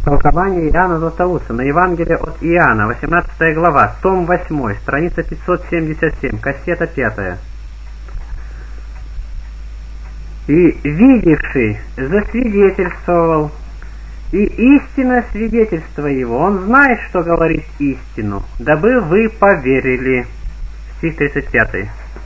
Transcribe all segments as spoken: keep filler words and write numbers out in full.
Толкование Иоанна Златоуста на Евангелие от Иоанна, восемнадцатая глава, том восьмой, страница пятьсот семьдесят семь, кассета пятая. «И видевший засвидетельствовал, и истинно свидетельство его, он знает, что говорит истину, дабы вы поверили». Стих тридцать пятый.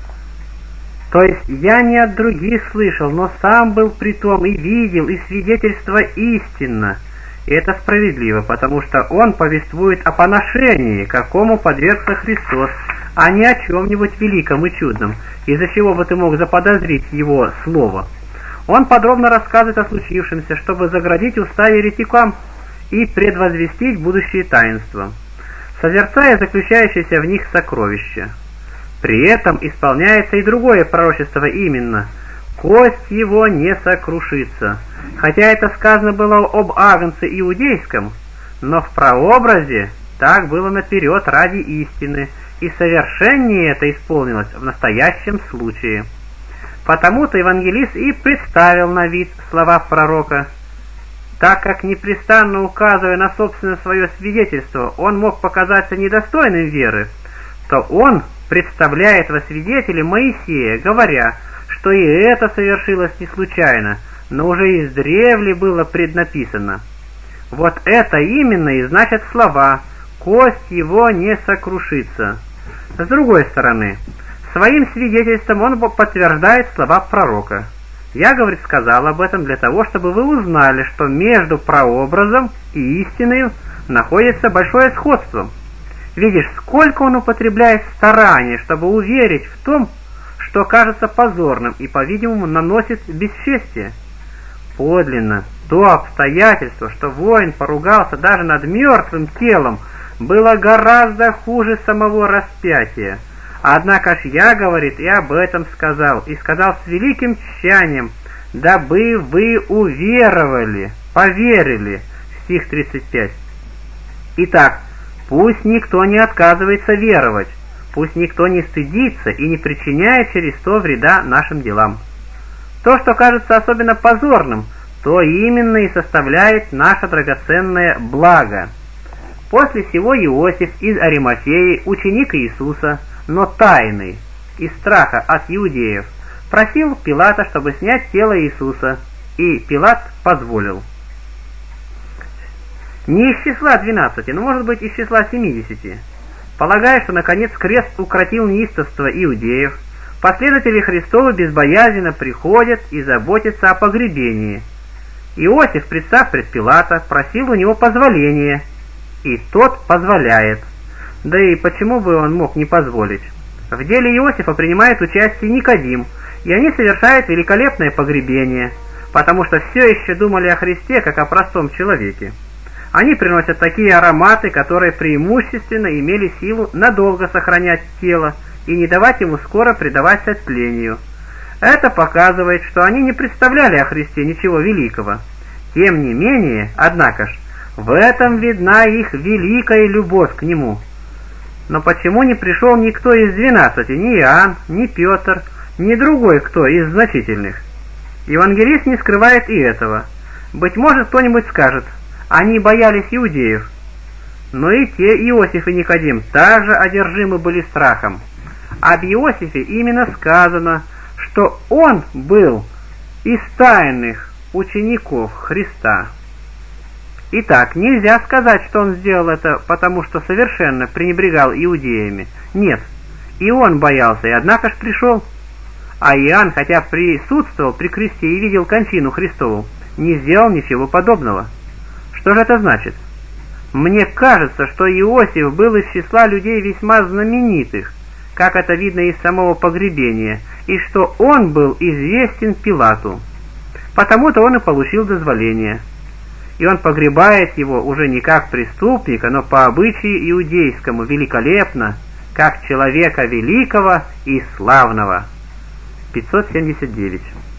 То есть я не от других слышал, но сам был при том и видел, и свидетельство истинно. И это справедливо, потому что он повествует о поношении, какому подвергся Христос, а не о чем-нибудь великом и чудном, из-за чего бы ты мог заподозрить его слово. Он подробно рассказывает о случившемся, чтобы заградить уста еретикам и предвозвестить будущие таинства, созерцая заключающееся в них сокровища. При этом исполняется и другое пророчество именно: «Кость его не сокрушится». Хотя это сказано было об агнце иудейском, но в прообразе так было наперед ради истины, и совершеннее это исполнилось в настоящем случае. Потому-то евангелист и представил на вид слова пророка. Так как, непрестанно указывая на собственное свое свидетельство, он мог показаться недостойным веры, то он представляет во свидетеле Моисея, говоря, что и это совершилось не случайно, но уже издревле было преднаписано. Вот это именно и значит слова «кость его не сокрушится». С другой стороны, своим свидетельством он подтверждает слова пророка. Я, говорит, сказал об этом для того, чтобы вы узнали, что между прообразом и истиной находится большое сходство. Видишь, сколько он употребляет старания, чтобы уверить в том, что кажется позорным и, по-видимому, наносит бесчестие. Подлинно, то обстоятельство, что воин поругался даже над мертвым телом, было гораздо хуже самого распятия. Однако ж я, говорит, и об этом сказал, и сказал с великим тщанием, дабы вы уверовали, поверили. Стих тридцать пять. Итак, пусть никто не отказывается веровать, пусть никто не стыдится и не причиняет через то вреда нашим делам. То, что кажется особенно позорным, то именно и составляет наше драгоценное благо. После сего Иосиф из Аримафеи, ученик Иисуса, но тайный, из страха от иудеев, просил Пилата, чтобы снять тело Иисуса, и Пилат позволил. Не из числа двенадцати, но, может быть, из числа семидесяти. Полагая, что, наконец, крест укротил неистовство иудеев, последователи Христовы безбоязненно приходят и заботятся о погребении. Иосиф, представ пред Пилата, просил у него позволения, и тот позволяет. Да и почему бы он мог не позволить? В деле Иосифа принимает участие Никодим, и они совершают великолепное погребение, потому что все еще думали о Христе, как о простом человеке. Они приносят такие ароматы, которые преимущественно имели силу надолго сохранять тело и не давать ему скоро предаваться тлению. Это показывает, что они не представляли о Христе ничего великого. Тем не менее, однако ж, в этом видна их великая любовь к Нему. Но почему не пришел никто из двенадцати, ни Иоанн, ни Петр, ни другой кто из значительных? Евангелист не скрывает и этого. Быть может, кто-нибудь скажет: они боялись иудеев. Но и те, Иосиф и Никодим, также одержимы были страхом. Об Иосифе именно сказано, что он был из тайных учеников Христа. Итак, нельзя сказать, что он сделал это, потому что совершенно пренебрегал иудеями. Нет, и он боялся, и однако ж пришел. А Иоанн, хотя присутствовал при кресте и видел кончину Христову, не сделал ничего подобного. Что же это значит? Мне кажется, что Иосиф был из числа людей весьма знаменитых, как это видно из самого погребения, и что он был известен Пилату. Потому-то он и получил дозволение. И он погребает его уже не как преступника, но по обычаю иудейскому великолепно, как человека великого и славного. пятьсот семьдесят девять.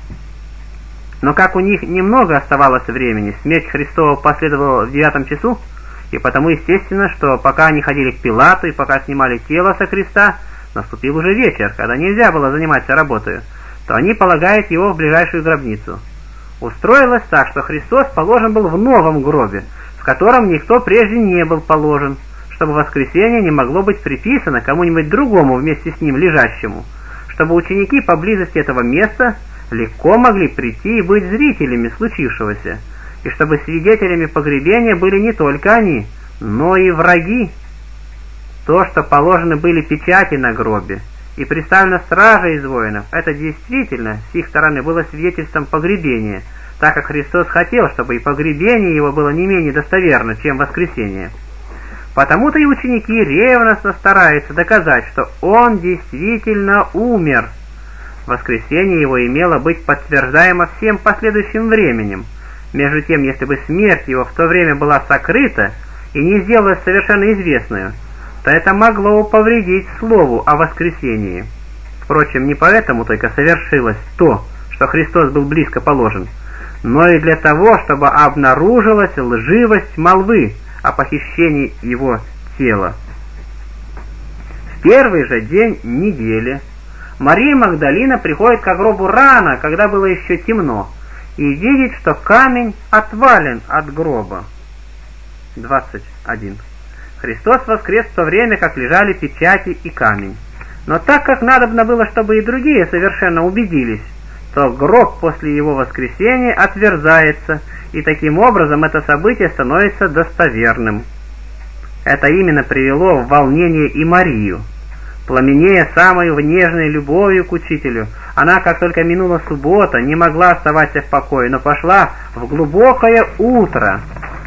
Но как у них немного оставалось времени, смерть Христова последовала в девятом часу, и потому естественно, что пока они ходили к Пилату и пока снимали тело со креста, наступил уже вечер, когда нельзя было заниматься работой, то они полагают его в ближайшую гробницу. Устроилось так, что Христос положен был в новом гробе, в котором никто прежде не был положен, чтобы воскресение не могло быть приписано кому-нибудь другому вместе с ним лежащему, чтобы ученики поблизости этого места легко могли прийти и быть зрителями случившегося, и чтобы свидетелями погребения были не только они, но и враги. То, что положены были печати на гробе и представлена стража из воинов, это действительно с их стороны было свидетельством погребения, так как Христос хотел, чтобы и погребение его было не менее достоверно, чем воскресение. Потому-то и ученики ревностно стараются доказать, что Он действительно умер. Воскресение его имело быть подтверждаемо всем последующим временем. Между тем, если бы смерть его в то время была сокрыта и не сделалась совершенно известную, то это могло повредить слову о воскресении. Впрочем, не поэтому только совершилось то, что Христос был близко положен, но и для того, чтобы обнаружилась лживость молвы о похищении его тела. В первый же день недели Мария Магдалина приходит к гробу рано, когда было еще темно, и видит, что камень отвален от гроба. двадцать один. Христос воскрес в то время, как лежали печати и камень. Но так как надобно было, чтобы и другие совершенно убедились, то гроб после его воскресения отверзается, и таким образом это событие становится достоверным. Это именно привело в волнение и Марию. Пламенея самой нежной любовью к учителю, она, как только минула суббота, не могла оставаться в покое, но пошла в глубокое утро,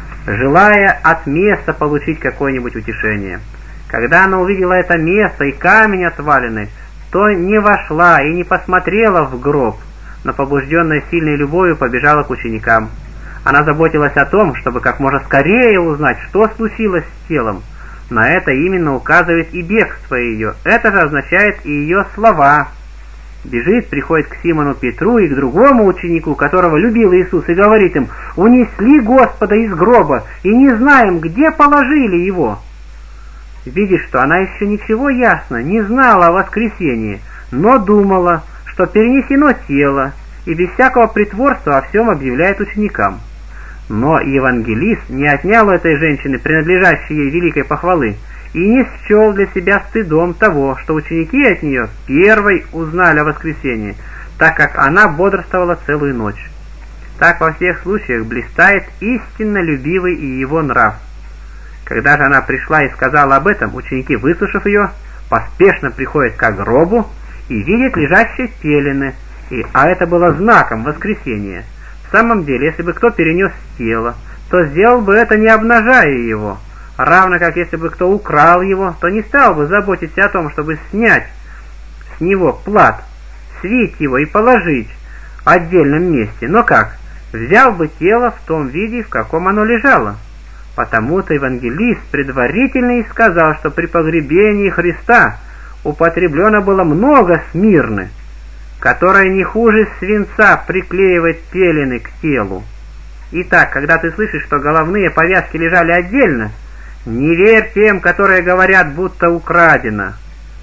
желая от места получить какое-нибудь утешение. Когда она увидела это место и камень отваленный, то не вошла и не посмотрела в гроб, но, побужденная сильной любовью, побежала к ученикам. Она заботилась о том, чтобы как можно скорее узнать, что случилось с телом. На это именно указывает и бегство ее. Это же означает и ее слова. Бежит, приходит к Симону Петру и к другому ученику, которого любил Иисус, и говорит им: «Унесли Господа из гроба, и не знаем, где положили его». Видишь, что она еще ничего ясно не знала о воскресении, но думала, что перенесено тело, и без всякого притворства о всем объявляет ученикам. Но евангелист не отнял у этой женщины принадлежащей ей великой похвалы и не счел для себя стыдом того, что ученики от нее первой узнали о воскресении, так как она бодрствовала целую ночь. Так во всех случаях блистает истинно любивый и его нрав. Когда же она пришла и сказала об этом, ученики, выслушав ее, поспешно приходят к гробу и видят лежащие пелены, и, а это было знаком воскресения. В самом деле, если бы кто перенес тело, то сделал бы это, не обнажая его, равно как если бы кто украл его, то не стал бы заботиться о том, чтобы снять с него плат, свить его и положить в отдельном месте. Но как? Взял бы тело в том виде, в каком оно лежало. Потому-то евангелист предварительно и сказал, что при погребении Христа употреблено было много смирны, которая не хуже свинца приклеивает пелены к телу. Итак, когда ты слышишь, что головные повязки лежали отдельно, не верь тем, которые говорят, будто украдено.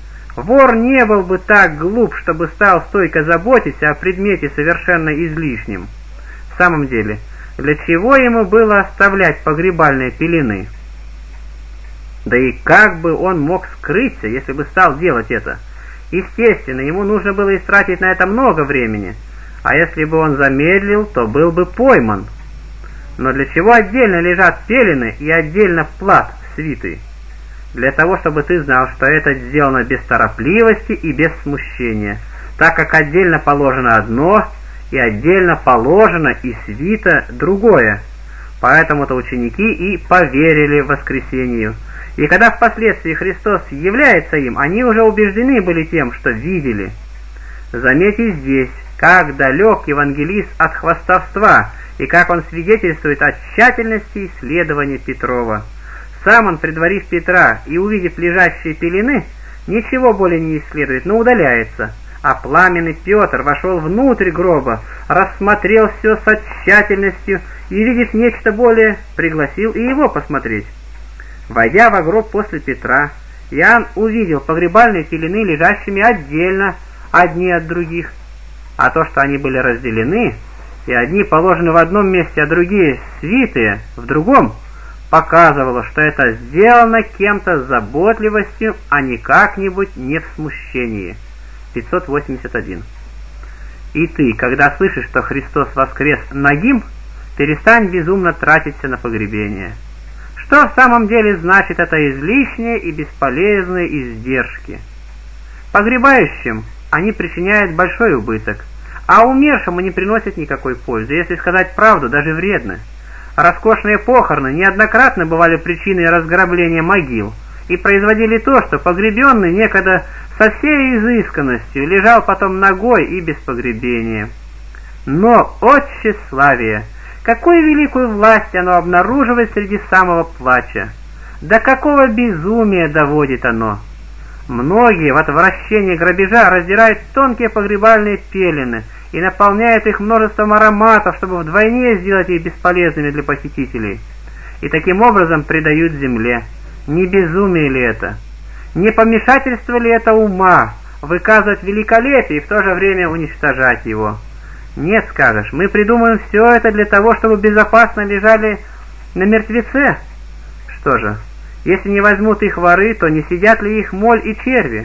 Вор не был бы так глуп, чтобы стал стойко заботиться о предмете совершенно излишнем. В самом деле, для чего ему было оставлять погребальные пелены? Да и как бы он мог скрыться, если бы стал делать это? Естественно, ему нужно было истратить на это много времени, а если бы он замедлил, то был бы пойман. Но для чего отдельно лежат пелены и отдельно плат свитый? Для того, чтобы ты знал, что это сделано без торопливости и без смущения, так как отдельно положено одно, и отдельно положено и свито другое. Поэтому-то ученики и поверили воскресению. И когда впоследствии Христос является им, они уже убеждены были тем, что видели. Заметьте здесь, как далек евангелист от хвастовства, и как он свидетельствует о тщательности исследования Петрова. Сам он, предварив Петра и увидев лежащие пелены, ничего более не исследует, но удаляется. А пламенный Петр вошел внутрь гроба, рассмотрел все со тщательностью и, видев нечто более, пригласил и его посмотреть. Войдя во гроб после Петра, Иоанн увидел погребальные пелены лежащими отдельно, одни от других, а то, что они были разделены, и одни положены в одном месте, а другие свитые в другом, показывало, что это сделано кем-то с заботливостью, а не как-нибудь не в смущении. пятьсот восемьдесят один. И ты, когда слышишь, что Христос воскрес нагим, перестань безумно тратиться на погребение. Что в самом деле значит это излишние и бесполезные издержки? Погребающим они причиняют большой убыток, а умершему не приносят никакой пользы, если сказать правду, даже вредны. Роскошные похороны неоднократно бывали причиной разграбления могил и производили то, что погребенный некогда со всей изысканностью лежал потом нагой и без погребения. Но, о тщеславие! Какую великую власть оно обнаруживает среди самого плача! До какого безумия доводит оно! Многие в отвращении грабежа раздирают тонкие погребальные пелены и наполняют их множеством ароматов, чтобы вдвойне сделать их бесполезными для посетителей. И таким образом предают земле. Не безумие ли это? Не помешательство ли это ума выказывать великолепие и в то же время уничтожать его? Нет, скажешь, мы придумаем все это для того, чтобы безопасно лежали на мертвеце. Что же, если не возьмут их воры, то не сидят ли их моль и черви?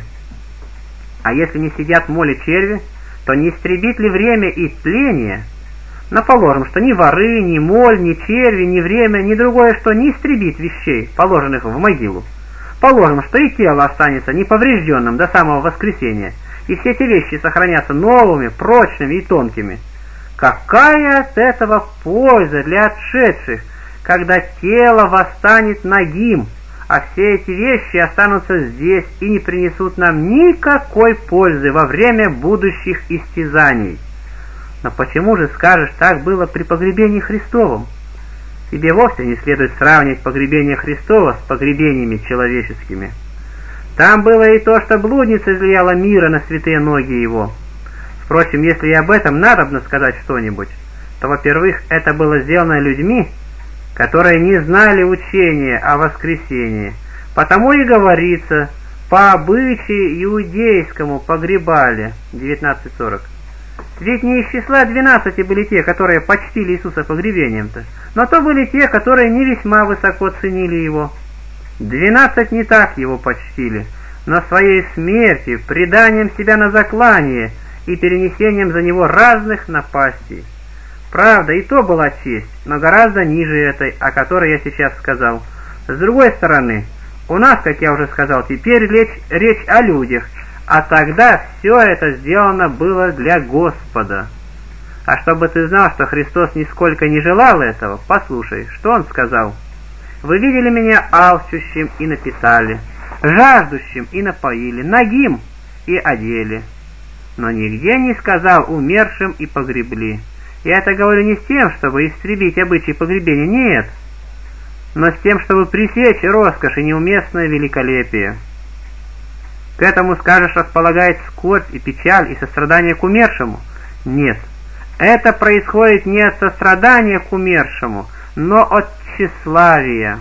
А если не сидят моль и черви, то не истребит ли время и тление? Но положим, что ни воры, ни моль, ни черви, ни время, ни другое, что не истребит вещей, положенных в могилу. Положим, что и тело останется неповрежденным до самого воскресения, и все эти вещи сохранятся новыми, прочными и тонкими. Какая от этого польза для отшедших, когда тело восстанет нагим, а все эти вещи останутся здесь и не принесут нам никакой пользы во время будущих истязаний? Но почему же, скажешь, так было при погребении Христовом? Тебе вовсе не следует сравнивать погребение Христова с погребениями человеческими. Там было и то, что блудница излияла мира на святые ноги его. Впрочем, если и об этом надобно сказать что-нибудь, то, во-первых, это было сделано людьми, которые не знали учения о воскресении. Потому и говорится, по обычаю иудейскому погребали. девятнадцать сорок. Ведь не из числа двенадцати были те, которые почтили Иисуса погребением-то, но то были те, которые не весьма высоко ценили его. Двенадцать не так его почтили, но своей смертью, преданием себя на заклание и перенесением за него разных напастей. Правда, и то была честь, но гораздо ниже этой, о которой я сейчас сказал. С другой стороны, у нас, как я уже сказал, теперь речь, речь о людях, а тогда все это сделано было для Господа. А чтобы ты знал, что Христос нисколько не желал этого, послушай, что Он сказал. «Вы видели меня алчущим и напитали, жаждущим и напоили, нагим и одели». Но нигде не сказал «умершим и погребли». Я это говорю не с тем, чтобы истребить обычаи погребения, нет, но с тем, чтобы пресечь роскошь и неуместное великолепие. К этому, скажешь, располагает скорбь и печаль и сострадание к умершему? Нет, это происходит не от сострадания к умершему, но от тщеславия.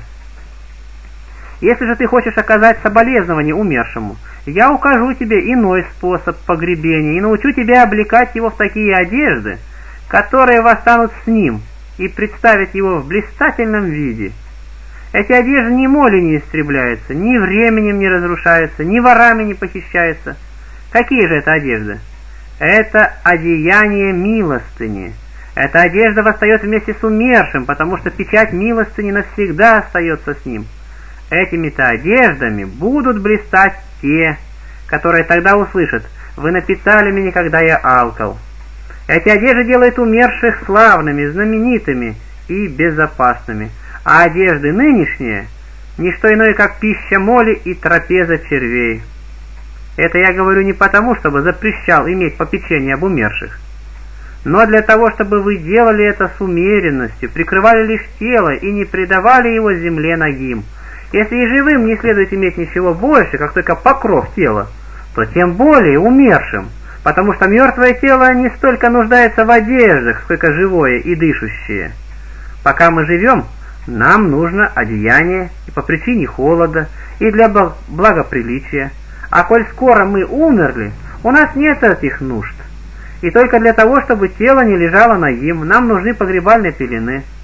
Если же ты хочешь оказать соболезнование умершему, я укажу тебе иной способ погребения и научу тебя облекать его в такие одежды, которые восстанут с ним и представят его в блистательном виде. Эти одежды ни молью не истребляются, ни временем не разрушаются, ни ворами не похищаются. Какие же это одежды? Это одеяние милостыни. Эта одежда восстает вместе с умершим, потому что печать милостыни навсегда остается с ним. Этими-то одеждами будут блистать те, которые тогда услышат: «Вы напитали меня, когда я алкал». Эти одежды делают умерших славными, знаменитыми и безопасными, а одежды нынешние – не что иное, как пища моли и трапеза червей. Это я говорю не потому, чтобы запрещал иметь попечение об умерших, но для того, чтобы вы делали это с умеренностью, прикрывали лишь тело и не предавали его земле нагим. Если и живым не следует иметь ничего больше, как только покров тела, то тем более умершим, потому что мертвое тело не столько нуждается в одеждах, сколько живое и дышащее. Пока мы живем, нам нужно одеяние и по причине холода, и для благоприличия, а коль скоро мы умерли, у нас нет этих нужд. И только для того, чтобы тело не лежало нагим, нам нужны погребальные пелены.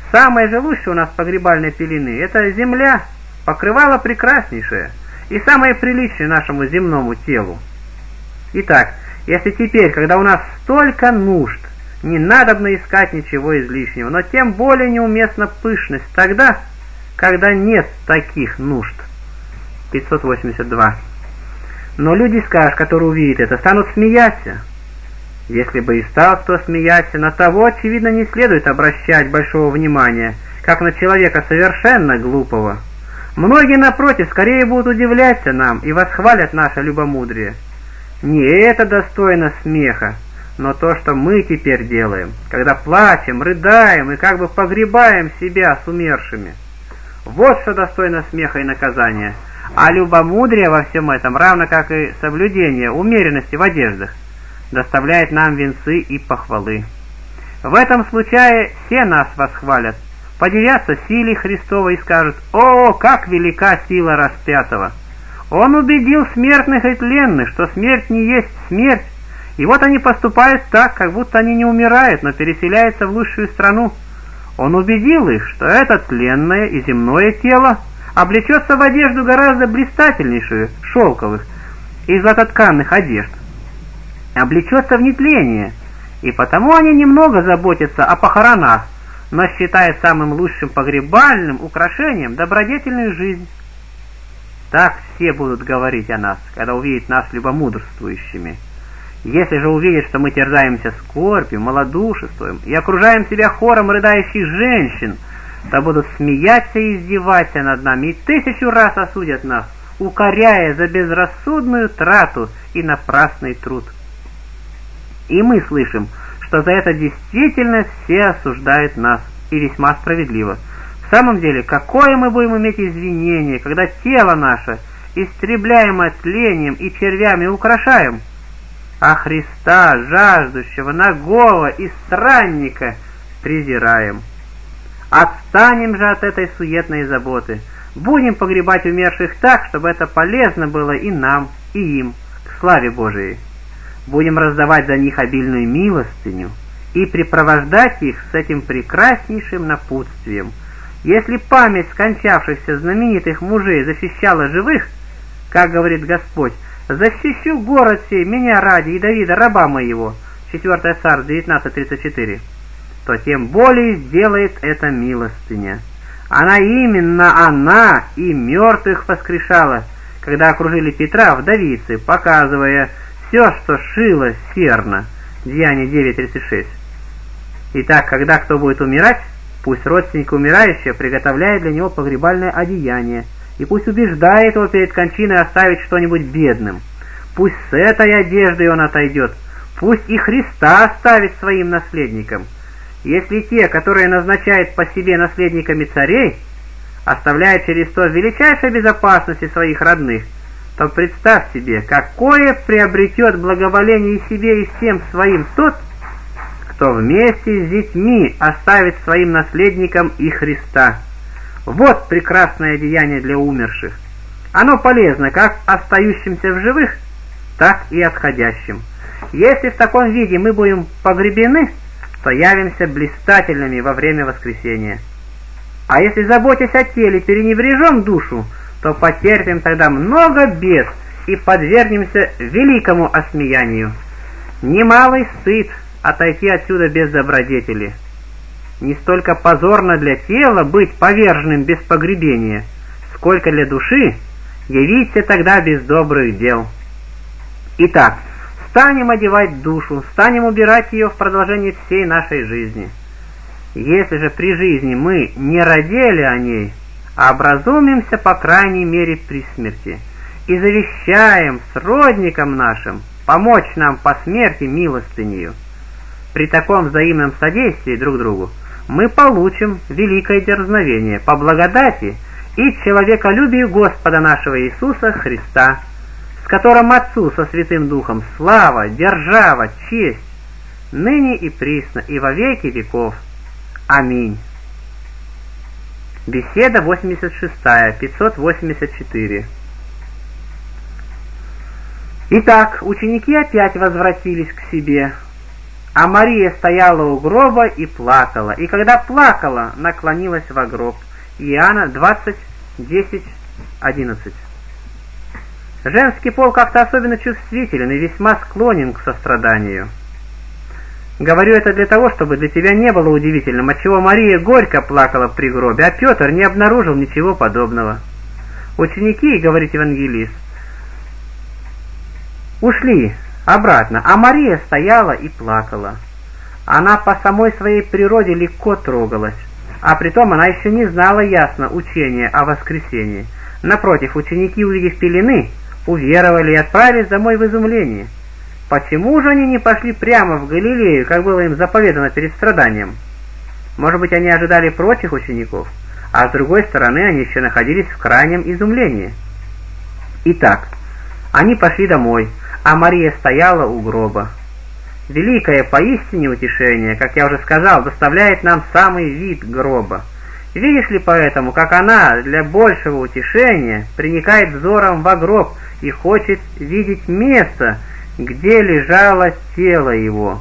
Самое же лучшее у нас погребальной пелены — это земля, покрывало прекраснейшее и самое приличное нашему земному телу. Итак, если теперь, когда у нас столько нужд, не надобно искать ничего излишнего, но тем более неуместна пышность тогда, когда нет таких нужд. пятьсот восемьдесят два. Но люди, скажешь, которые увидят это, станут смеяться. Если бы и стал кто смеяться, на того, очевидно, не следует обращать большого внимания, как на человека совершенно глупого. Многие, напротив, скорее будут удивляться нам и восхвалят наше любомудрие. Не это достойно смеха, но то, что мы теперь делаем, когда плачем, рыдаем и как бы погребаем себя с умершими. Вот что достойно смеха и наказания. А любомудрие во всем этом, равно как и соблюдение умеренности в одеждах, доставляет нам венцы и похвалы. В этом случае все нас восхвалят, подивятся силе Христовой и скажут: «О, как велика сила распятого! Он убедил смертных и тленных, что смерть не есть смерть, и вот они поступают так, как будто они не умирают, но переселяются в лучшую страну. Он убедил их, что это тленное и земное тело облечется в одежду гораздо блистательнейшую, шелковых и златотканных одежд, облечется в нетление, и потому они немного заботятся о похоронах, но считают самым лучшим погребальным украшением добродетельную жизнь». Так все будут говорить о нас, когда увидят нас любомудрствующими. Если же увидят, что мы терзаемся скорбью, малодушествуем и окружаем себя хором рыдающих женщин, то будут смеяться и издеваться над нами и тысячу раз осудят нас, укоряя за безрассудную трату и напрасный труд. И мы слышим, что за это действительно все осуждают нас, и весьма справедливо. В самом деле, какое мы будем иметь извинение, когда тело наше, истребляемое тлением и червями, украшаем, а Христа, жаждущего, нагого и странника, презираем? Отстанем же от этой суетной заботы, будем погребать умерших так, чтобы это полезно было и нам, и им, к славе Божией. Будем раздавать за них обильную милостыню и припровождать их с этим прекраснейшим напутствием. Если память скончавшихся знаменитых мужей защищала живых, как говорит Господь: «Защищу город сей меня ради и Давида, раба моего», четвёртое Царств девятнадцать тридцать четыре, то тем более сделает это милостыня. Она именно она и мертвых воскрешала, когда окружили Петра вдовицы, показывая все, что шило серно. Деяние девять тридцать шесть. Итак, когда кто будет умирать, пусть родственник умирающего приготовляет для него погребальное одеяние, и пусть убеждает его перед кончиной оставить что-нибудь бедным. Пусть с этой одеждой он отойдет, пусть и Христа оставит своим наследникам. Если те, которые назначают по себе наследниками царей, оставляют через то в величайшей безопасности своих родных, то представь себе, какое приобретет благоволение и себе, и всем своим тот, кто вместе с детьми оставит своим наследникам и Христа. Вот прекрасное деяние для умерших. Оно полезно как остающимся в живых, так и отходящим. Если в таком виде мы будем погребены, то явимся блистательными во время воскресения. А если, заботясь о теле, перенебрежем душу, то потерпим тогда много бед и подвергнемся великому осмеянию. Немалый стыд отойти отсюда без добродетели. Не столько позорно для тела быть поверженным без погребения, сколько для души явиться тогда без добрых дел. Итак, станем одевать душу, станем убирать ее в продолжение всей нашей жизни. Если же при жизни мы не радели о ней, а образумимся по крайней мере при смерти, и завещаем сродникам нашим помочь нам по смерти милостынею, при таком взаимном содействии друг другу мы получим великое дерзновение по благодати и человеколюбию Господа нашего Иисуса Христа, с которым Отцу со Святым Духом слава, держава, честь, ныне и присно, и во веки веков. Аминь. Беседа восемьдесят шестая, пятьсот восемьдесят четыре. Итак, ученики опять возвратились к себе. А Мария стояла у гроба и плакала, и когда плакала, наклонилась во гроб. Иоанна двадцать, десять, одиннадцать. Женский пол как-то особенно чувствителен и весьма склонен к состраданию. Говорю это для того, чтобы для тебя не было удивительным, отчего Мария горько плакала при гробе, а Петр не обнаружил ничего подобного. Ученики, говорит евангелист, ушли обратно, а Мария стояла и плакала. Она по самой своей природе легко трогалась, а притом она еще не знала ясно учения о воскресении. Напротив, ученики, увидев пелены, уверовали и отправились домой в изумлении. Почему же они не пошли прямо в Галилею, как было им заповедано перед страданием? Может быть, они ожидали прочих учеников, а с другой стороны, они еще находились в крайнем изумлении. Итак, они пошли домой, а Мария стояла у гроба. Великое поистине утешение, как я уже сказал, доставляет нам самый вид гроба. Видишь ли поэтому, как она для большего утешения приникает взором во гроб и хочет видеть место, где лежало тело его.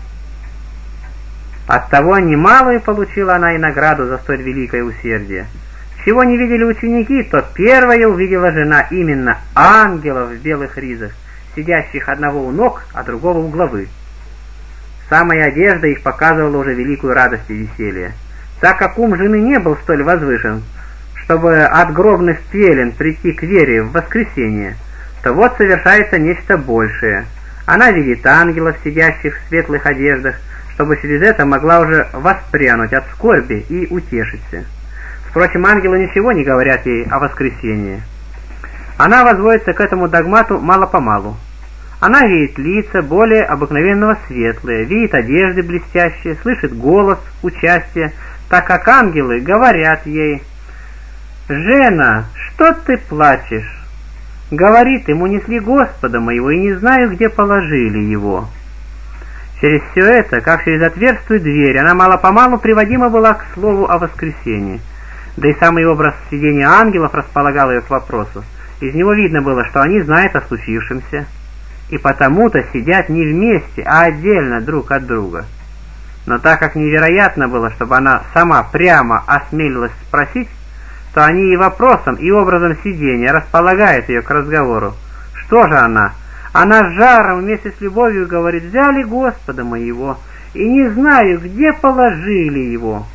Оттого немалую получила она и награду за столь великое усердие. Чего не видели ученики, то первая увидела жена именно ангелов в белых ризах, сидящих одного у ног, а другого у главы. Самая одежда их показывала уже великую радость и веселье. Так как ум жены не был столь возвышен, чтобы от гробных пелен прийти к вере в воскресение, то вот совершается нечто большее. Она видит ангелов, сидящих в светлых одеждах, чтобы через это могла уже воспрянуть от скорби и утешиться. Впрочем, ангелы ничего не говорят ей о воскресении. Она возводится к этому догмату мало-помалу. Она видит лица более обыкновенного светлые, видит одежды блестящие, слышит голос, участие, так как ангелы говорят ей: «Жена, что ты плачешь?» Говорит, ему несли Господа моего, и не знаю, где положили его. Через все это, как через отверстую дверь, она мало-помалу приводима была к слову о воскресении. Да и самый образ сидения ангелов располагал ее к вопросу. Из него видно было, что они знают о случившемся, и потому-то сидят не вместе, а отдельно друг от друга. Но так как невероятно было, чтобы она сама прямо осмелилась спросить, то они и вопросом, и образом сидения располагают ее к разговору. Что же она? Она с жаром вместе с любовью говорит: «Взяли Господа моего, и не знаю, где положили его».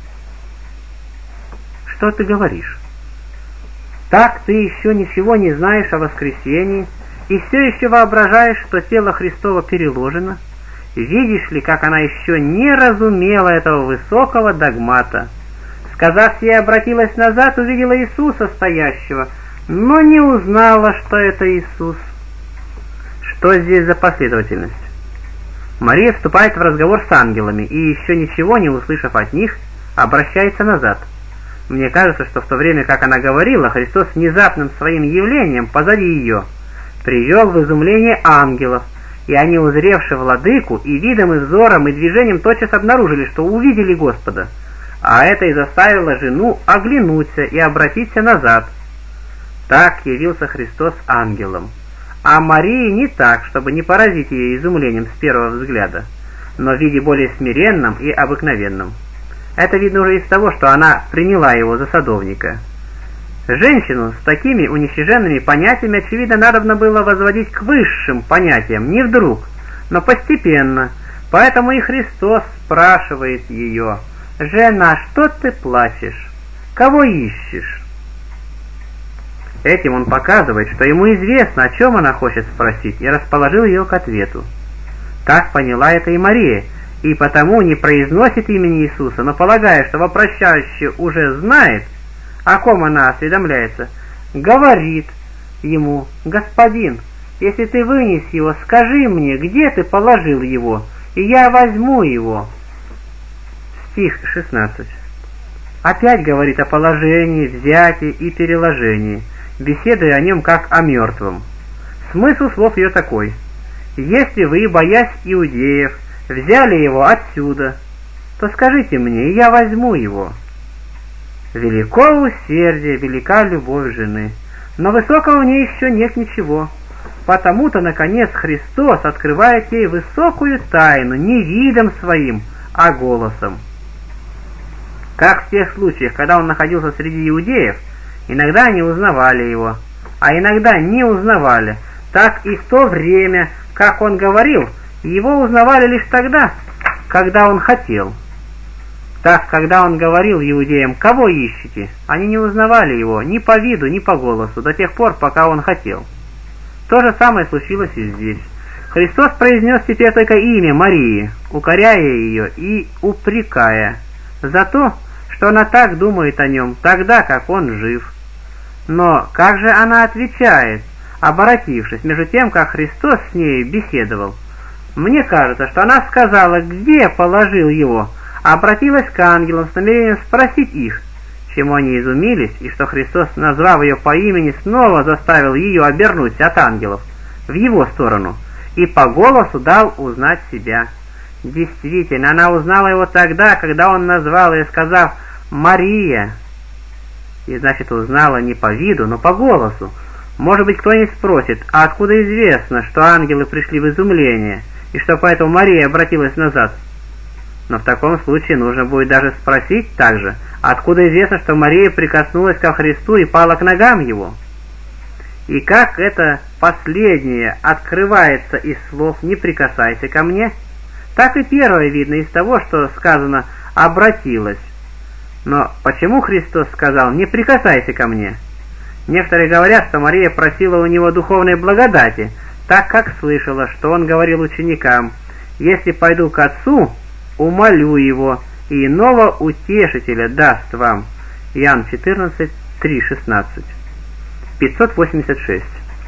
Что ты говоришь? Так ты еще ничего не знаешь о воскресении, и все еще воображаешь, что тело Христово переложено? Видишь ли, как она еще не разумела этого высокого догмата? Сказав ей, обратилась назад, увидела Иисуса стоящего, но не узнала, что это Иисус. Что здесь за последовательность? Мария вступает в разговор с ангелами, и еще ничего не услышав от них, обращается назад. Мне кажется, что в то время, как она говорила, Христос внезапным своим явлением позади ее привел в изумление ангелов, и они, узревши владыку, и видом, и взором, и движением тотчас обнаружили, что увидели Господа. А это и заставило жену оглянуться и обратиться назад. Так явился Христос ангелом. А Марии не так, чтобы не поразить ее изумлением с первого взгляда, но в виде более смиренном и обыкновенном. Это видно уже из того, что она приняла его за садовника. Женщину с такими уничиженными понятиями, очевидно, надобно было возводить к высшим понятиям, не вдруг, но постепенно. Поэтому и Христос спрашивает ее: «Жена, что ты плачешь? Кого ищешь?» Этим он показывает, что ему известно, о чем она хочет спросить, и расположил ее к ответу. Так поняла это и Мария, и потому не произносит имени Иисуса, но, полагая, что вопросящий уже знает, о ком она осведомляется, говорит ему: «Господин, если ты вынес его, скажи мне, где ты положил его, и я возьму его». Стих шестнадцать. Опять говорит о положении, взятии и переложении, беседуя о нем как о мертвом. Смысл слов ее такой: «Если вы, боясь иудеев, взяли его отсюда, то скажите мне, и я возьму его». Велико усердие, велика любовь жены, но высокого в ней еще нет ничего. потому-то, наконец, Христос открывает ей высокую тайну не видом своим, а голосом. Как в тех случаях, когда он находился среди иудеев, иногда они узнавали его, а иногда не узнавали, так и в то время, как он говорил, его узнавали лишь тогда, когда он хотел. Так, когда он говорил иудеям: «Кого ищете?», они не узнавали его ни по виду, ни по голосу, до тех пор, пока он хотел. То же самое случилось и здесь. Христос произнес теперь только имя Марии, укоряя ее и упрекая за то, что она так думает о нем, тогда как он жив. Но как же она отвечает, обратившись, между тем, как Христос с ней беседовал? Мне кажется, что она сказала, где положил его, а обратилась к ангелам с намерением спросить их, чему они изумились, и что Христос, назвав ее по имени, снова заставил ее обернуться от ангелов в его сторону и по голосу дал узнать себя. Действительно, она узнала его тогда, когда он назвал ее, сказав «Мария», и значит узнала не по виду, но по голосу. Может быть, кто-нибудь спросит, а откуда известно, что ангелы пришли в изумление, и что поэтому Мария обратилась назад? Но в таком случае нужно будет даже спросить также, откуда известно, что Мария прикоснулась ко Христу и пала к ногам его? И как это последнее открывается из слов «не прикасайся ко мне», так и первое видно из того, что сказано «обратилась». Но почему Христос сказал «не прикасайся ко мне»? Некоторые говорят, что Мария просила у него духовной благодати, так как слышала, что он говорил ученикам: «Если пойду к Отцу, умолю его, и иного утешителя даст вам». Иоанн четырнадцать, три, шестнадцать. пятьсот восемьдесят шесть.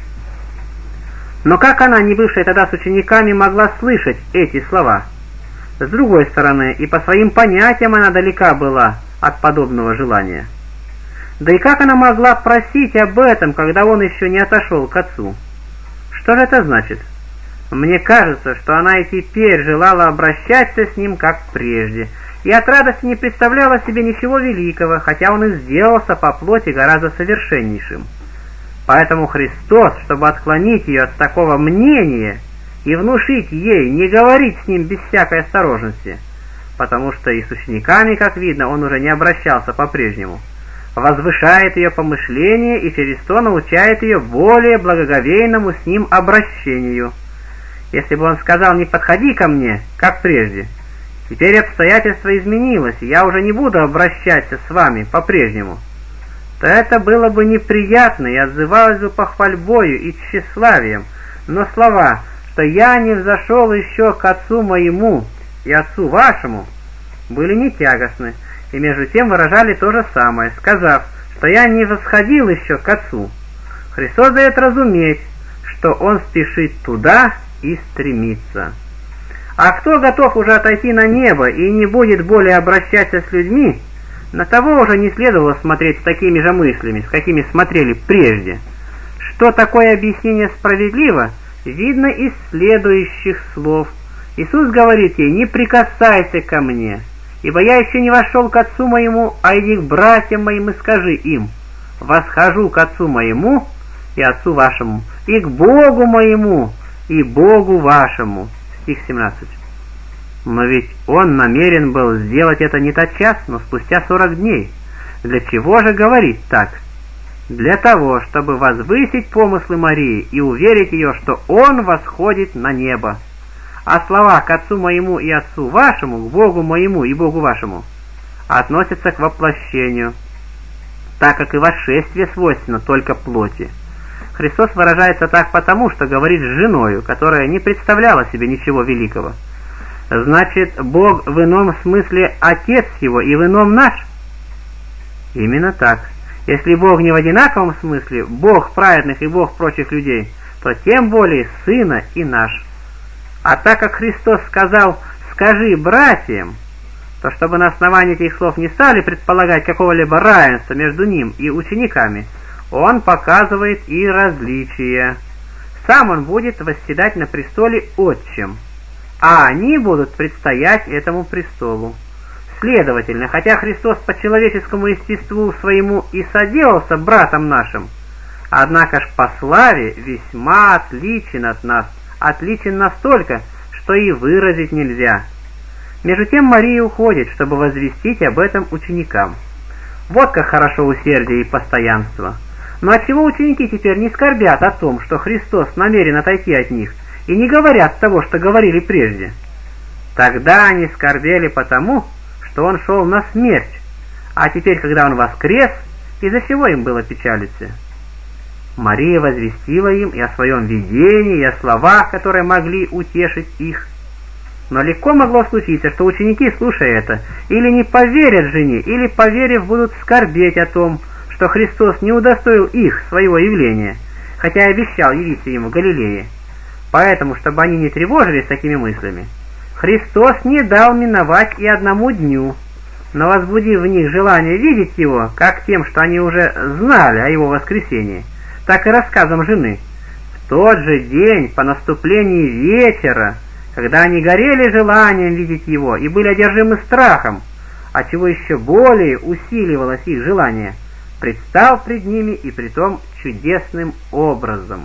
Но как она, не бывшая тогда с учениками, могла слышать эти слова? С другой стороны, и по своим понятиям она далека была от подобного желания. Да и как она могла просить об этом, когда он еще не отошел к Отцу? Что же это значит? Мне кажется, что она и теперь желала обращаться с ним как прежде, и от радости не представляла себе ничего великого, хотя он и сделался по плоти гораздо совершеннейшим. Поэтому Христос, чтобы отклонить ее от такого мнения и внушить ей не говорить с ним без всякой осторожности, потому что и с учениками, как видно, он уже не обращался по-прежнему, возвышает ее помышление и через то научает ее более благоговейному с ним обращению. Если бы он сказал «не подходи ко мне», как прежде, теперь обстоятельство изменилось, и я уже не буду обращаться с вами по-прежнему, то это было бы неприятно и отзывалось бы похвальбою и тщеславием, но слова, что «я не взошел еще к Отцу моему и Отцу вашему», были не тягостны, и между тем выражали то же самое, сказав, что «я не восходил еще к Отцу». Христос дает разуметь, что Он спешит туда и стремится. А кто готов уже отойти на небо и не будет более обращаться с людьми, на того уже не следовало смотреть с такими же мыслями, с какими смотрели прежде. Что такое объяснение справедливо, видно из следующих слов. Иисус говорит ей: «Не прикасайся ко мне, ибо я еще не вошел к Отцу моему, а иди к братьям моим и скажи им: восхожу к Отцу моему и Отцу вашему, и к Богу моему и Богу вашему». Стих семнадцать. Но ведь он намерен был сделать это не тотчас, но спустя сорок дней. Для чего же говорить так? Для того, чтобы возвысить помыслы Марии и уверить ее, что он восходит на небо. А слова «к Отцу моему и Отцу вашему», «к Богу моему и Богу вашему» относятся к воплощению, так как и восшествие свойственно только плоти. Христос выражается так потому, что говорит с женою, которая не представляла себе ничего великого. Значит, Бог в ином смысле Отец его и в ином наш? Именно так. Если Бог не в одинаковом смысле, Бог праведных и Бог прочих людей, то тем более Сына и наш. А так как Христос сказал «скажи братьям», то чтобы на основании этих слов не стали предполагать какого-либо равенства между ним и учениками, он показывает и различия. Сам он будет восседать на престоле Отчим, а они будут предстоять этому престолу. Следовательно, хотя Христос по человеческому естеству своему и соделался братом нашим, однако ж по славе весьма отличен от нас, отличен настолько, что и выразить нельзя». Между тем Мария уходит, чтобы возвестить об этом ученикам. Вот как хорошо усердие и постоянство. Но отчего ученики теперь не скорбят о том, что Христос намерен отойти от них, и не говорят того, что говорили прежде? Тогда они скорбели потому, что Он шел на смерть, а теперь, когда Он воскрес, из-за чего им было печалиться? Мария возвестила им и о своем видении, и о словах, которые могли утешить их. Но легко могло случиться, что ученики, слушая это, или не поверят жене, или, поверив, будут скорбеть о том, что Христос не удостоил их своего явления, хотя и обещал явиться им в Галилее. Поэтому, чтобы они не тревожились такими мыслями, Христос не дал миновать и одному дню, но возбудив в них желание видеть Его, как тем, что они уже знали о Его воскресении, так и рассказом жены. В тот же день, по наступлении вечера, когда они горели желанием видеть Его и были одержимы страхом, отчего еще более усиливалось их желание, предстал пред ними и притом чудесным образом.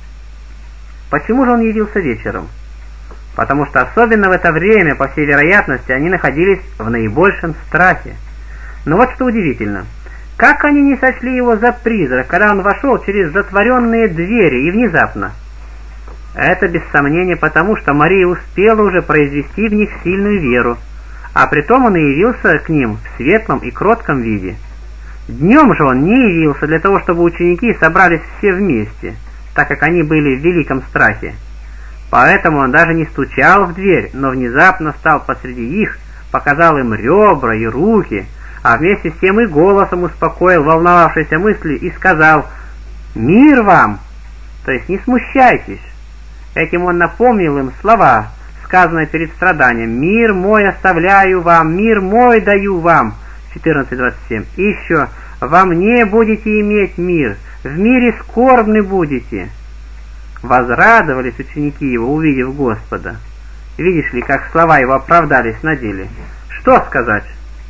Почему же Он явился вечером? Потому что особенно в это время, по всей вероятности, они находились в наибольшем страхе. Но вот что удивительно. Как они не сочли Его за призрак, когда Он вошел через затворенные двери и внезапно? Это без сомнения потому, что Мария успела уже произвести в них сильную веру, а притом Он и явился к ним в светлом и кротком виде. Днем же Он не явился для того, чтобы ученики собрались все вместе, так как они были в великом страхе. Поэтому Он даже не стучал в дверь, но внезапно стал посреди их, показал им ребра и руки, а вместе с тем и голосом успокоил волновавшиеся мысли и сказал: «Мир вам!» То есть не смущайтесь. Этим Он напомнил им слова, сказанные перед страданием: «Мир мой оставляю вам, мир мой даю вам». четырнадцать двадцать семь. И еще: «Во мне будете иметь мир, в мире скорбны будете». Возрадовались ученики Его, увидев Господа. Видишь ли, как слова Его оправдались на деле. Что сказать?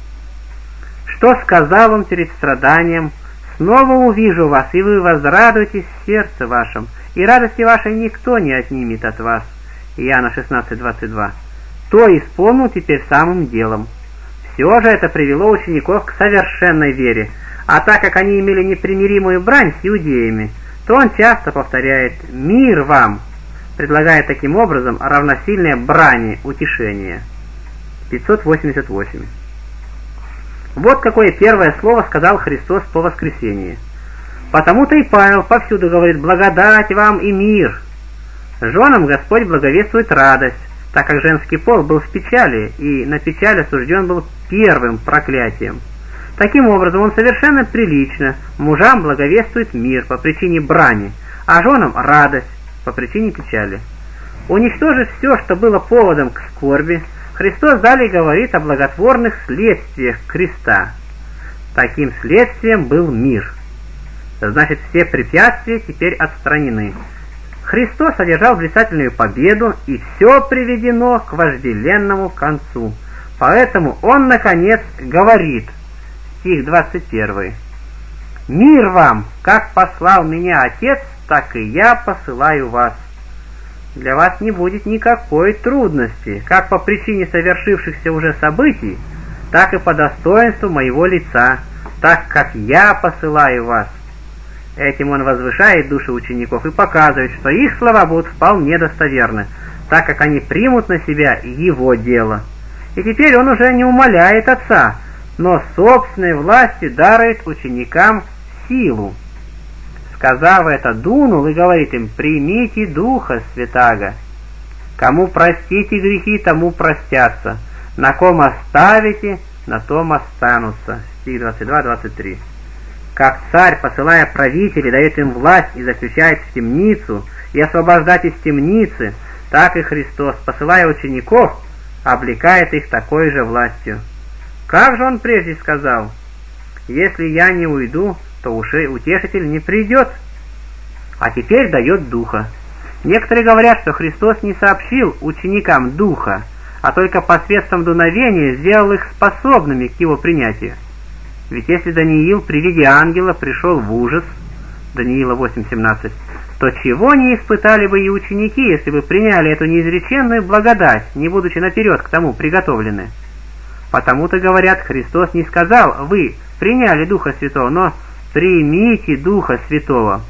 Что сказал Он перед страданием? «Снова увижу вас, и вы возрадуетесь в сердце вашем, и радости вашей никто не отнимет от вас». Иоанна шестнадцать двадцать два. То исполнил теперь самым делом. Все же это привело учеников к совершенной вере, а так как они имели непримиримую брань с иудеями, то Он часто повторяет «Мир вам», предлагая таким образом равносильное брани утешение. пятьсот восемьдесят восемь. Вот какое первое слово сказал Христос по воскресении. Потому-то и Павел повсюду говорит «благодать вам и мир». Женам Господь благовествует радость, так как женский пол был в печали, и на печаль осужден был первым проклятием. Таким образом, он совершенно прилично мужам благовествует мир по причине брани, а женам радость по причине печали. Уничтожив все, что было поводом к скорби, Христос далее говорит о благотворных следствиях креста. Таким следствием был мир. Значит, все препятствия теперь отстранены. Христос одержал блистательную победу, и все приведено к вожделенному концу. Поэтому Он, наконец, говорит, стих двадцать первый: «Мир вам, как послал меня Отец, так и я посылаю вас». Для вас не будет никакой трудности, как по причине совершившихся уже событий, так и по достоинству моего лица, так как я посылаю вас. Этим Он возвышает души учеников и показывает, что их слова будут вполне достоверны, так как они примут на себя Его дело. И теперь Он уже не умаляет Отца, но собственной властью дарует ученикам силу. Сказав это, дунул и говорит им: «Примите Духа Святаго. Кому простите грехи, тому простятся. На ком оставите, на том останутся». Стих двадцать два двадцать три. Как царь, посылая правителей, дает им власть и заключает в темницу, и освобождать из темницы, так и Христос, посылая учеников, облекает их такой же властью. Как же Он прежде сказал: «Если я не уйду, то уж и утешитель не придет», а теперь дает Духа. Некоторые говорят, что Христос не сообщил ученикам Духа, а только посредством дуновения сделал их способными к Его принятию. Ведь если Даниил при виде ангела пришел в ужас, Даниила восемь семнадцать, то чего не испытали бы и ученики, если бы приняли эту неизреченную благодать, не будучи наперед к тому приготовлены? Потому-то, говорят, Христос не сказал: «Вы приняли Духа Святого», но «примите Духа Святого».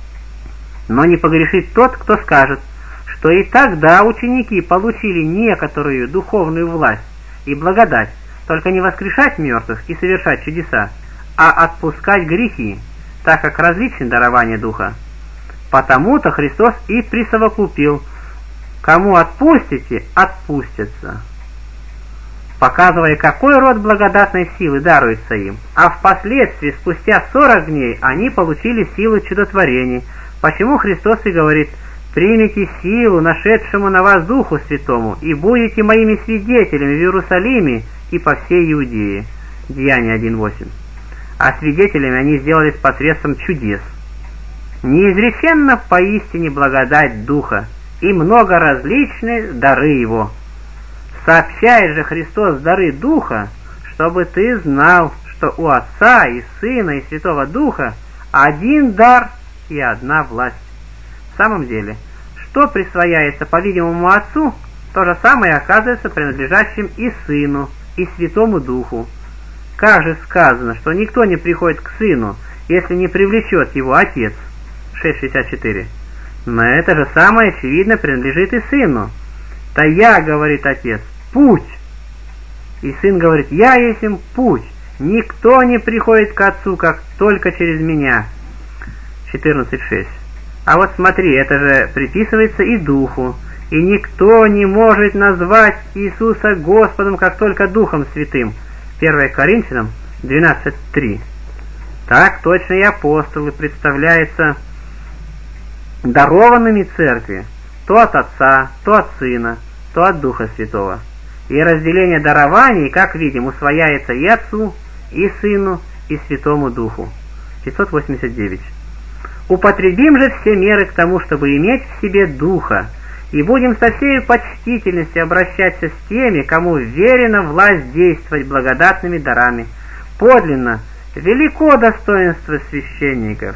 Но не погрешит тот, кто скажет, что и тогда ученики получили некоторую духовную власть и благодать, только не воскрешать мертвых и совершать чудеса, а отпускать грехи, так как различны дарования Духа. Потому-то Христос и присовокупил: «Кому отпустите, отпустятся», показывая, какой род благодатной силы даруется им, а впоследствии, спустя сорок дней, они получили силу чудотворений, почему Христос и говорит: «Примите силу, нашедшему на вас Духу Святому, и будете моими свидетелями в Иерусалиме и по всей Иудее». Деяния один восемь. А свидетелями они сделались посредством чудес. Неизреченно поистине благодать Духа, и много различны дары Его. Сообщает же Христос дары Духа, чтобы ты знал, что у Отца и Сына и Святого Духа один дар и одна власть. В самом деле, что присвояется, по-видимому, Отцу, то же самое оказывается принадлежащим и Сыну, и Святому Духу. Как же сказано, что никто не приходит к Сыну, если не привлечет его Отец? шесть шестьдесят четыре. Но это же самое очевидно принадлежит и Сыну. «Да я, — говорит Отец, — путь». И Сын говорит: «Я есть им путь. Никто не приходит к Отцу, как только через меня». четырнадцать шесть. А вот смотри, это же приписывается и Духу. «И никто не может назвать Иисуса Господом, как только Духом Святым». первое Коринфянам двенадцать три. Так точно и апостолы представляются дарованными Церкви, то от Отца, то от Сына, то от Духа Святого. И разделение дарований, как видим, усвояется и Отцу, и Сыну, и Святому Духу. пятьсот восемьдесят девять. Употребим же все меры к тому, чтобы иметь в себе Духа, и будем со всей почтительностью обращаться с теми, кому верена власть действовать благодатными дарами. Подлинно велико достоинство священников.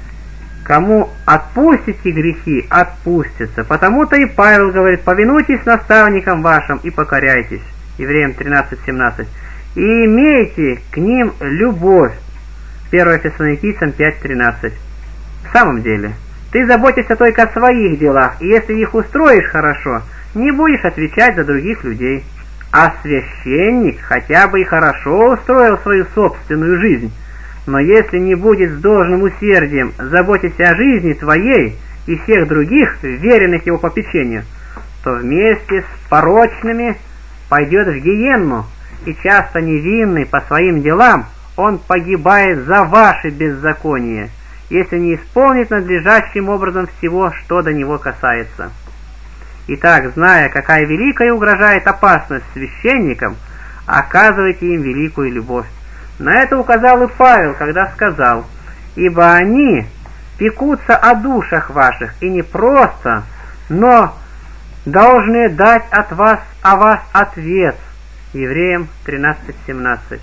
Кому отпустите грехи, отпустятся. Потому-то и Павел говорит: «Повинуйтесь наставникам вашим и покоряйтесь». Евреям тринадцать семнадцать. «И имейте к ним любовь». первое Фессалоникийцам пять тринадцать. В самом деле, ты заботишься только о своих делах, и если их устроишь хорошо, не будешь отвечать за других людей. А священник хотя бы и хорошо устроил свою собственную жизнь, но если не будет с должным усердием заботиться о жизни твоей и всех других, веренных его попечению, то вместе с порочными пойдет в гиенну, и часто невинный по своим делам он погибает за ваше беззаконие, если не исполнит надлежащим образом всего, что до него касается. Итак, зная, какая великая угрожает опасность священникам, оказывайте им великую любовь. На это указал и Павел, когда сказал: «Ибо они пекутся о душах ваших, и не просто, но должны дать от вас о вас ответ». Евреям тринадцать семнадцать.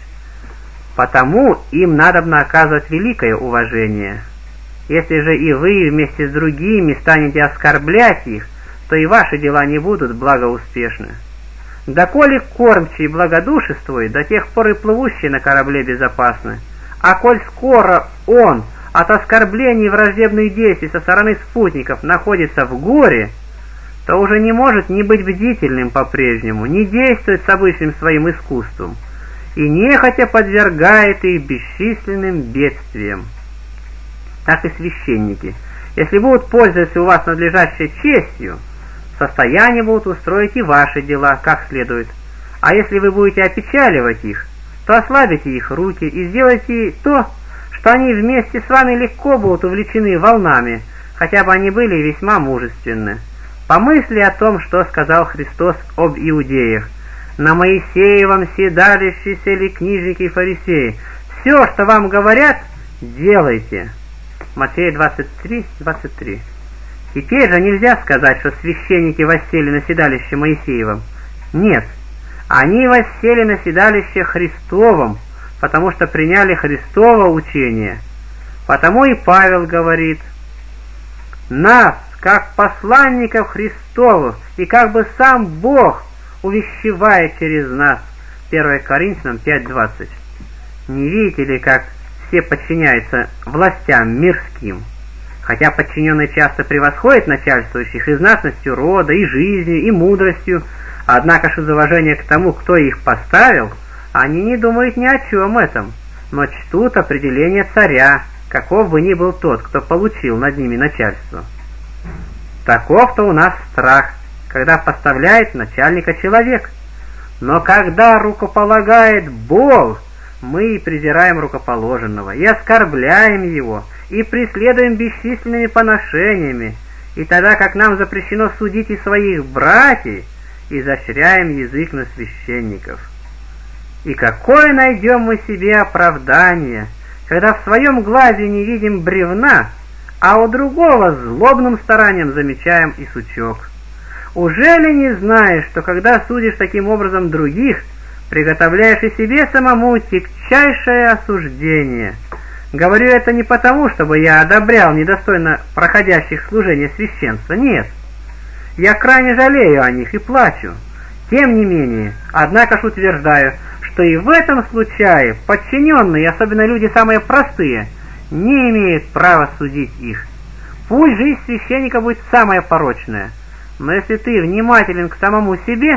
Потому им надобно оказывать великое уважение. Если же и вы вместе с другими станете оскорблять их, то и ваши дела не будут благоуспешны. Доколе кормчий благодушествует, до тех пор и плывущие на корабле безопасны. А коль скоро он от оскорблений и враждебных действий со стороны спутников находится в горе, то уже не может ни быть бдительным по-прежнему, ни действовать с обычным своим искусством, и нехотя подвергает их бесчисленным бедствиям. Так и священники, если будут пользоваться у вас надлежащей честью, в состоянии будут устроить и ваши дела как следует. А если вы будете опечаливать их, то ослабите их руки и сделайте то, что они вместе с вами легко будут увлечены волнами, хотя бы они были весьма мужественны. Помысли о том, что сказал Христос об иудеях: «На Моисеевом седалище сели книжники и фарисеи. Все, что вам говорят, делайте». Матфея двадцать три двадцать три. Теперь же нельзя сказать, что священники воссели на седалище Моисеевом. Нет, они воссели на седалище Христовом, потому что приняли Христово учение. Потому и Павел говорит: «Нас, как посланников Христовых, и как бы сам Бог увещевает через нас». первое Коринфянам пять двадцать. Не видите ли, как все подчиняются властям мирским? Хотя подчиненные часто превосходят начальствующих и знатностью рода, и жизнью, и мудростью, однако же из уважения к тому, кто их поставил, они не думают ни о чем этом, но чтут определение царя, каков бы ни был тот, кто получил над ними начальство. Таков-то у нас страх, когда поставляет начальника человек. Но когда рукополагает Бог, мы и презираем рукоположенного, и оскорбляем его, и преследуем бесчисленными поношениями, и тогда, как нам запрещено судить и своих братьев, изощряем язык на священников. И какое найдем мы себе оправдание, когда в своем глазе не видим бревна, а у другого злобным старанием замечаем и сучок? Ужели не знаешь, что когда судишь таким образом других, приготовляешь и себе самому тягчайшее осуждение? Говорю это не потому, чтобы я одобрял недостойно проходящих служения священства, нет. Я крайне жалею о них и плачу. Тем не менее, однако ж утверждаю, что и в этом случае подчиненные, особенно люди самые простые, не имеют права судить их. Пусть жизнь священника будет самая порочная, но если ты внимателен к самому себе,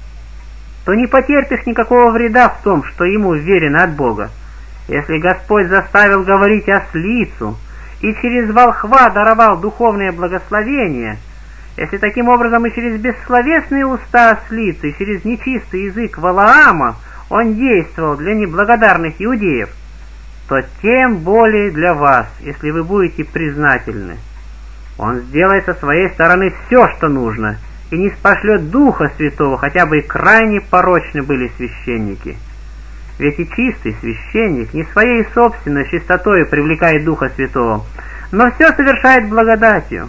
то не потерпишь никакого вреда в том, что ему верено от Бога. Если Господь заставил говорить ослицу и через волхва даровал духовное благословение, если таким образом и через бессловесные уста ослицы, и через нечистый язык Валаама он действовал для неблагодарных иудеев, то тем более для вас, если вы будете признательны. Он сделает со своей стороны все, что нужно, и не спошлет Духа Святого, хотя бы и крайне порочны были священники. Ведь и чистый священник не своей собственной чистотой привлекает Духа Святого, но все совершает благодатью.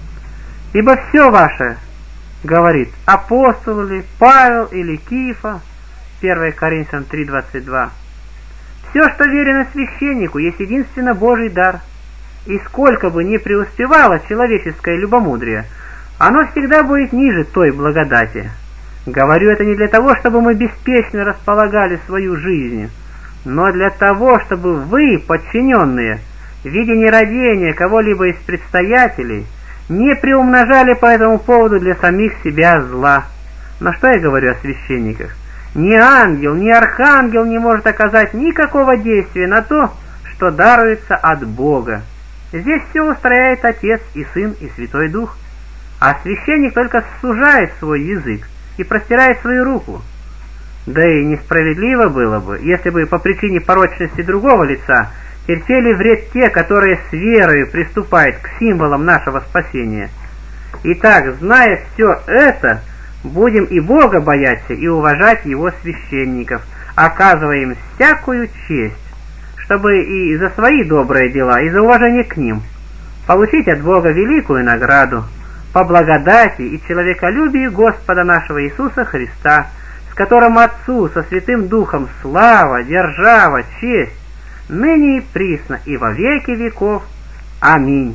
Ибо все ваше, говорит, апостол ли, Павел или Кифа, первое Коринфянам три двадцать два, все, что верено священнику, есть единственно Божий дар, и сколько бы ни преуспевало человеческое любомудрие, оно всегда будет ниже той благодати. Говорю это не для того, чтобы мы беспечно располагали свою жизнь, но для того, чтобы вы, подчиненные, в виде нерадения кого-либо из предстоятелей, не приумножали по этому поводу для самих себя зла. Но что я говорю о священниках? Ни ангел, ни архангел не может оказать никакого действия на то, что даруется от Бога. Здесь все устрояет Отец и Сын и Святой Дух, а священник только сужает свой язык и простирает свою руку. Да и несправедливо было бы, если бы по причине порочности другого лица терпели вред те, которые с верою приступают к символам нашего спасения. Итак, зная все это, будем и Бога бояться, и уважать Его священников, оказывая им всякую честь, чтобы и за свои добрые дела, и за уважение к ним получить от Бога великую награду, по благодати и человеколюбию Господа нашего Иисуса Христа, с которым Отцу со Святым Духом слава, держава, честь, ныне и присно, и во веки веков. Аминь.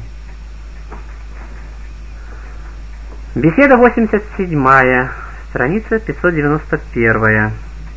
Беседа восемьдесят седьмая, страница пятьсот девяносто первая.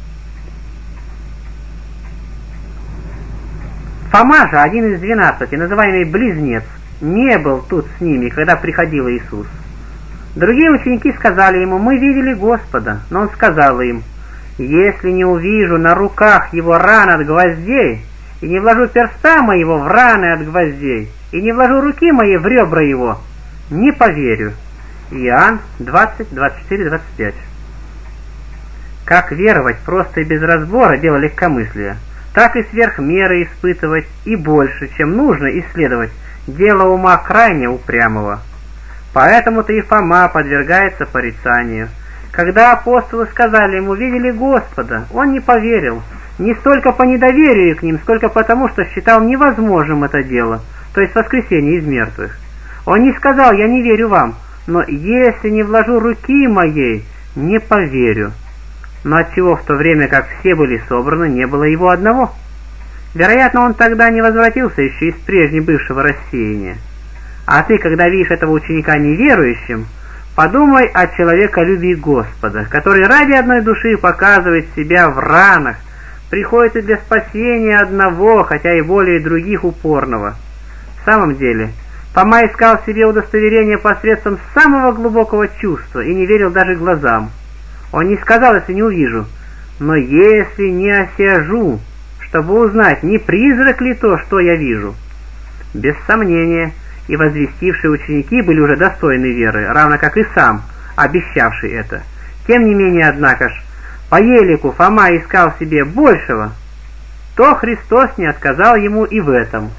Фома же, один из двенадцати, называемый Близнец, не был тут с ними, когда приходил Иисус. Другие ученики сказали ему: «Мы видели Господа». Но он сказал им: «Если не увижу на руках его ран от гвоздей, и не вложу перста моего в раны от гвоздей, и не вложу руки мои в ребра его, не поверю». Иоанн двадцать, двадцать четыре, двадцать пять. Как веровать просто и без разбора — дело легкомыслия, так и сверх меры испытывать и больше, чем нужно исследовать, дело ума крайне упрямого. Поэтому-то и Фома подвергается порицанию. Когда апостолы сказали ему: «Видели Господа», он не поверил, не столько по недоверию к ним, сколько потому, что считал невозможным это дело, то есть воскресение из мертвых. Он не сказал: «Я не верю вам, но если не вложу руки моей, не поверю». Но отчего в то время, как все были собраны, не было его одного? Вероятно, он тогда не возвратился еще из прежнего бывшего рассеяния. А ты, когда видишь этого ученика неверующим, подумай о человеколюбии Господа, который ради одной души показывает себя в ранах, приходит и для спасения одного, хотя и более других упорного. В самом деле, Фома искал себе удостоверение посредством самого глубокого чувства и не верил даже глазам. Он не сказал, если не увижу, но если не осяжу, чтобы узнать, не призрак ли то, что я вижу. Без сомнения, и возвестившие ученики были уже достойны веры, равно как и сам, обещавший это. Тем не менее, однако ж, по елику Фома искал себе большего, то Христос не отказал ему и в этом.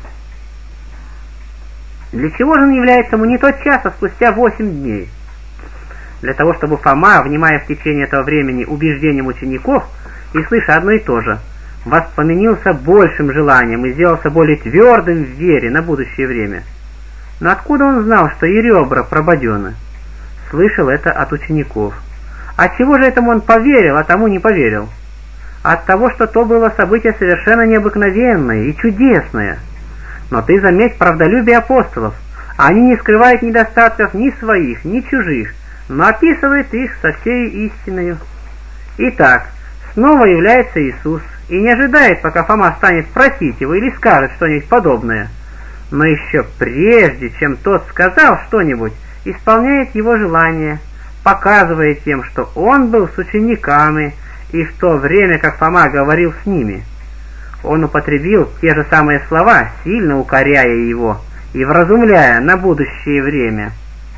Для чего же он является ему не тот час, а спустя восемь дней? Для того, чтобы Фома, внимая в течение этого времени убеждениям учеников и слыша одно и то же, воспламенился большим желанием и сделался более твердым в вере на будущее время. Но откуда он знал, что и ребра прободены? Слышал это от учеников. От чего же этому он поверил, а тому не поверил? От того, что то было событие совершенно необыкновенное и чудесное. Но ты заметь правдолюбие апостолов. Они не скрывают недостатков ни своих, ни чужих, но описывают их со всей истиною. Итак, снова является Иисус и не ожидает, пока Фома станет просить его или скажет что-нибудь подобное. Но еще прежде, чем тот сказал что-нибудь, исполняет его желание, показывая тем, что он был с учениками и в то время, как Фома говорил с ними. Он употребил те же самые слова, сильно укоряя его и вразумляя на будущее время.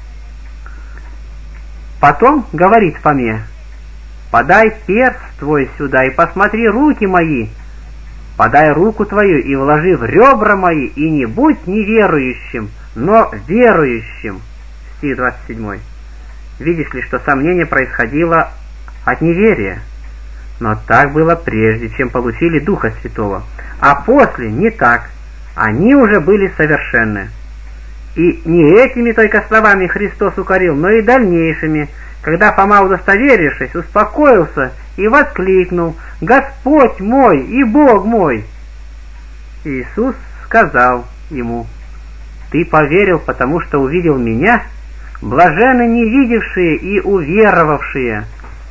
Потом говорит Фоме: «Подай перст твой сюда и посмотри руки мои. Подай руку твою и вложи в ребра мои, и не будь неверующим, но верующим». Стих двадцать семь. Видишь ли, что сомнение происходило от неверия. Но так было прежде, чем получили Духа Святого, а после не так. Они уже были совершенны. И не этими только словами Христос укорил, но и дальнейшими, когда Фома, удостоверившись, успокоился и воскликнул: «Господь мой и Бог мой!» Иисус сказал ему: «Ты поверил, потому что увидел Меня? Блаженны не видевшие и уверовавшие».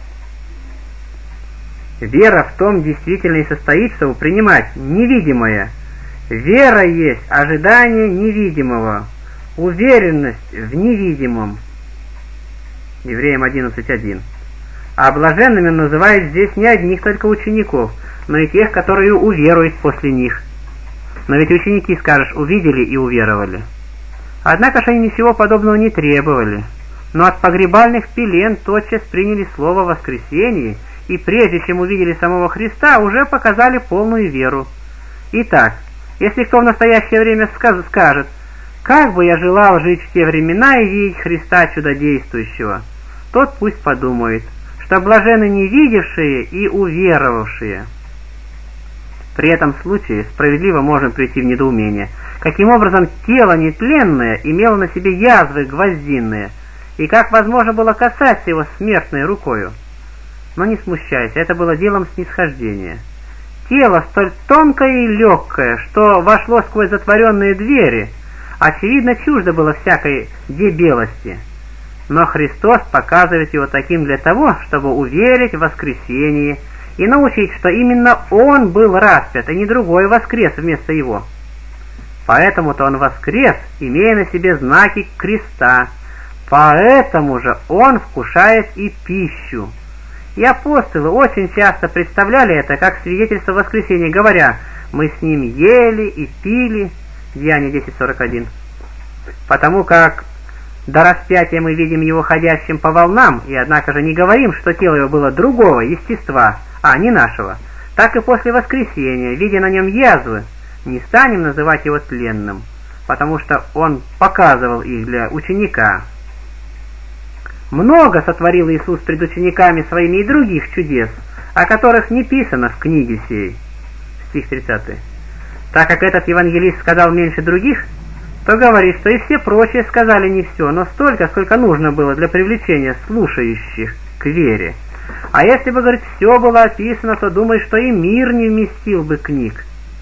Вера в том действительно и состоит, чтобы принимать невидимое. Вера есть ожидание невидимого, уверенность в невидимом. Евреям одиннадцать один. А блаженными называют здесь не одних только учеников, но и тех, которые уверуют после них. Но ведь ученики, скажешь, увидели и уверовали. Однако же они ничего подобного не требовали, но от погребальных пелен тотчас приняли слово о воскресении, и прежде чем увидели самого Христа, уже показали полную веру. Итак, если кто в настоящее время скажет: «Как бы я желал жить в те времена и видеть Христа чудодействующего», тот пусть подумает, что блаженны не видевшие и уверовавшие. При этом случае справедливо можно прийти в недоумение, каким образом тело нетленное имело на себе язвы гвоздинные, и как возможно было касаться его смертной рукою. Но не смущайся, это было делом снисхождения. Тело столь тонкое и легкое, что вошло сквозь затворенные двери, очевидно, чуждо было всякой дебелости. Но Христос показывает его таким для того, чтобы уверить в воскресении и научить, что именно Он был распят, а не другой воскрес вместо Его. Поэтому-то Он воскрес, имея на себе знаки креста, поэтому же Он вкушает и пищу. И апостолы очень часто представляли это как свидетельство воскресения, говоря: «Мы с Ним ели и пили». Деяния десять сорок один. Потому как до распятия мы видим Его ходящим по волнам, и однако же не говорим, что тело Его было другого естества, а не нашего, так и после воскресения, видя на Нем язвы, не станем называть Его тленным, потому что Он показывал их для ученика. Много сотворил Иисус пред учениками Своими и других чудес, о которых не писано в книге сей. Стих тридцатый. Так как этот евангелист сказал меньше других, то говорит, что и все прочие сказали не все, но столько, сколько нужно было для привлечения слушающих к вере. А если бы, говорит, все было описано, то думаю, что и мир не вместил бы книг.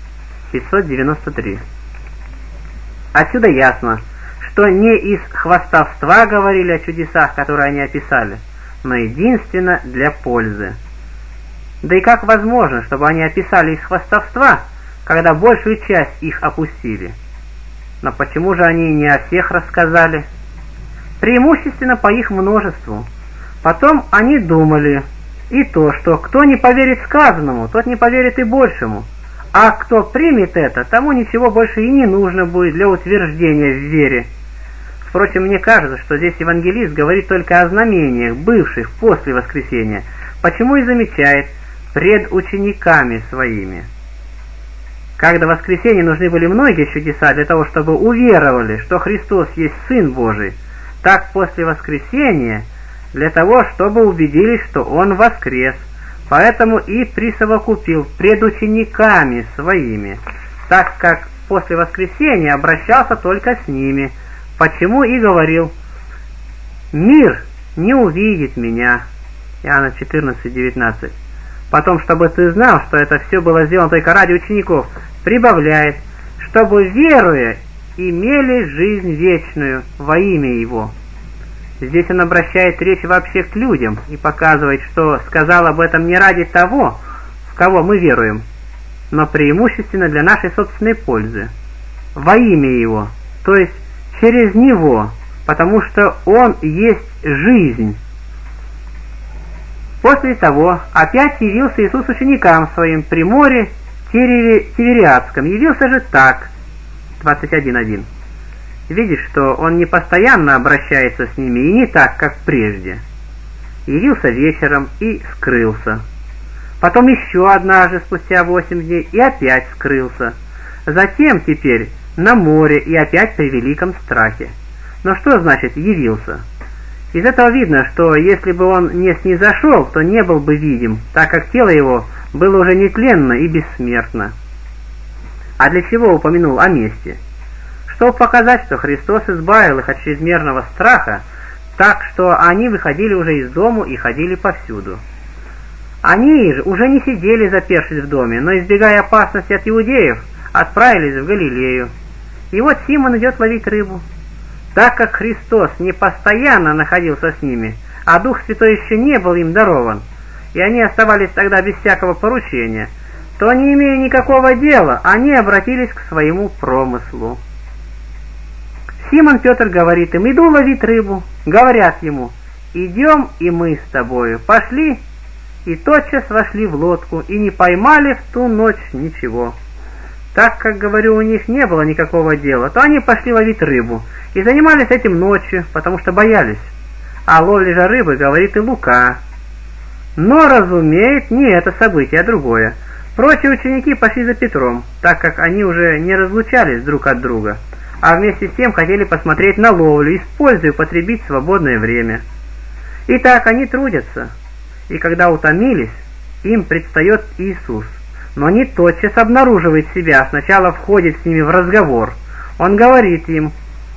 пятьсот девяносто три. Отсюда ясно, что не из хвастовства говорили о чудесах, которые они описали, но единственно для пользы. Да и как возможно, чтобы они описали из хвастовства, когда большую часть их опустили? Но почему же они не о всех рассказали? Преимущественно по их множеству. Потом они думали и то, что кто не поверит сказанному, тот не поверит и большему, а кто примет это, тому ничего больше и не нужно будет для утверждения в вере. Впрочем, мне кажется, что здесь евангелист говорит только о знамениях, бывших после воскресения, почему и замечает пред учениками своими. Как до воскресения нужны были многие чудеса для того, чтобы уверовали, что Христос есть Сын Божий, так после воскресения для того, чтобы убедились, что Он воскрес, поэтому и присовокупил пред учениками своими, так как после воскресения обращался только с ними, почему и говорил: «Мир не увидит меня». Иоанна четырнадцать девятнадцать. Потом, чтобы ты знал, что это все было сделано только ради учеников, прибавляет: «чтобы, веруя, имели жизнь вечную во имя Его». Здесь он обращает речь вообще к людям и показывает, что сказал об этом не ради того, в кого мы веруем, но преимущественно для нашей собственной пользы. Во имя Его, то есть через Него, потому что Он есть жизнь. После того опять явился Иисус ученикам своим при море Тивериадском. Явился же так, двадцать один один. Видишь, что Он не постоянно обращается с ними и не так, как прежде. Явился вечером и скрылся. Потом еще однажды спустя восемь дней и опять скрылся. Затем теперь на море и опять при великом страхе. Но что значит «явился»? Из этого видно, что если бы Он не снизошел, то не был бы видим, так как тело Его было уже нетленно и бессмертно. А для чего упомянул о месте? Чтобы показать, что Христос избавил их от чрезмерного страха, так что они выходили уже из дому и ходили повсюду. Они же уже не сидели, запершись в доме, но, избегая опасности от иудеев, отправились в Галилею. И вот Симон идет ловить рыбу. Так как Христос не постоянно находился с ними, а Дух Святой еще не был им дарован, и они оставались тогда без всякого поручения, то, не имея никакого дела, они обратились к своему промыслу. Симон Петр говорит им: «Иду ловить рыбу». Говорят ему: «Идем и мы с тобою». Пошли, и тотчас вошли в лодку, и не поймали в ту ночь ничего. Так как, говорю, у них не было никакого дела, то они пошли ловить рыбу, и занимались этим ночью, потому что боялись. О ловле же рыбы говорит и Лука. Но разумеет не это событие, а другое. Прочие ученики пошли за Петром, так как они уже не разлучались друг от друга, а вместе с тем хотели посмотреть на ловлю, используя употребить свободное время. Итак, они трудятся, и когда утомились, им предстает Иисус, но не тотчас обнаруживает себя, сначала входит с ними в разговор. Он говорит им: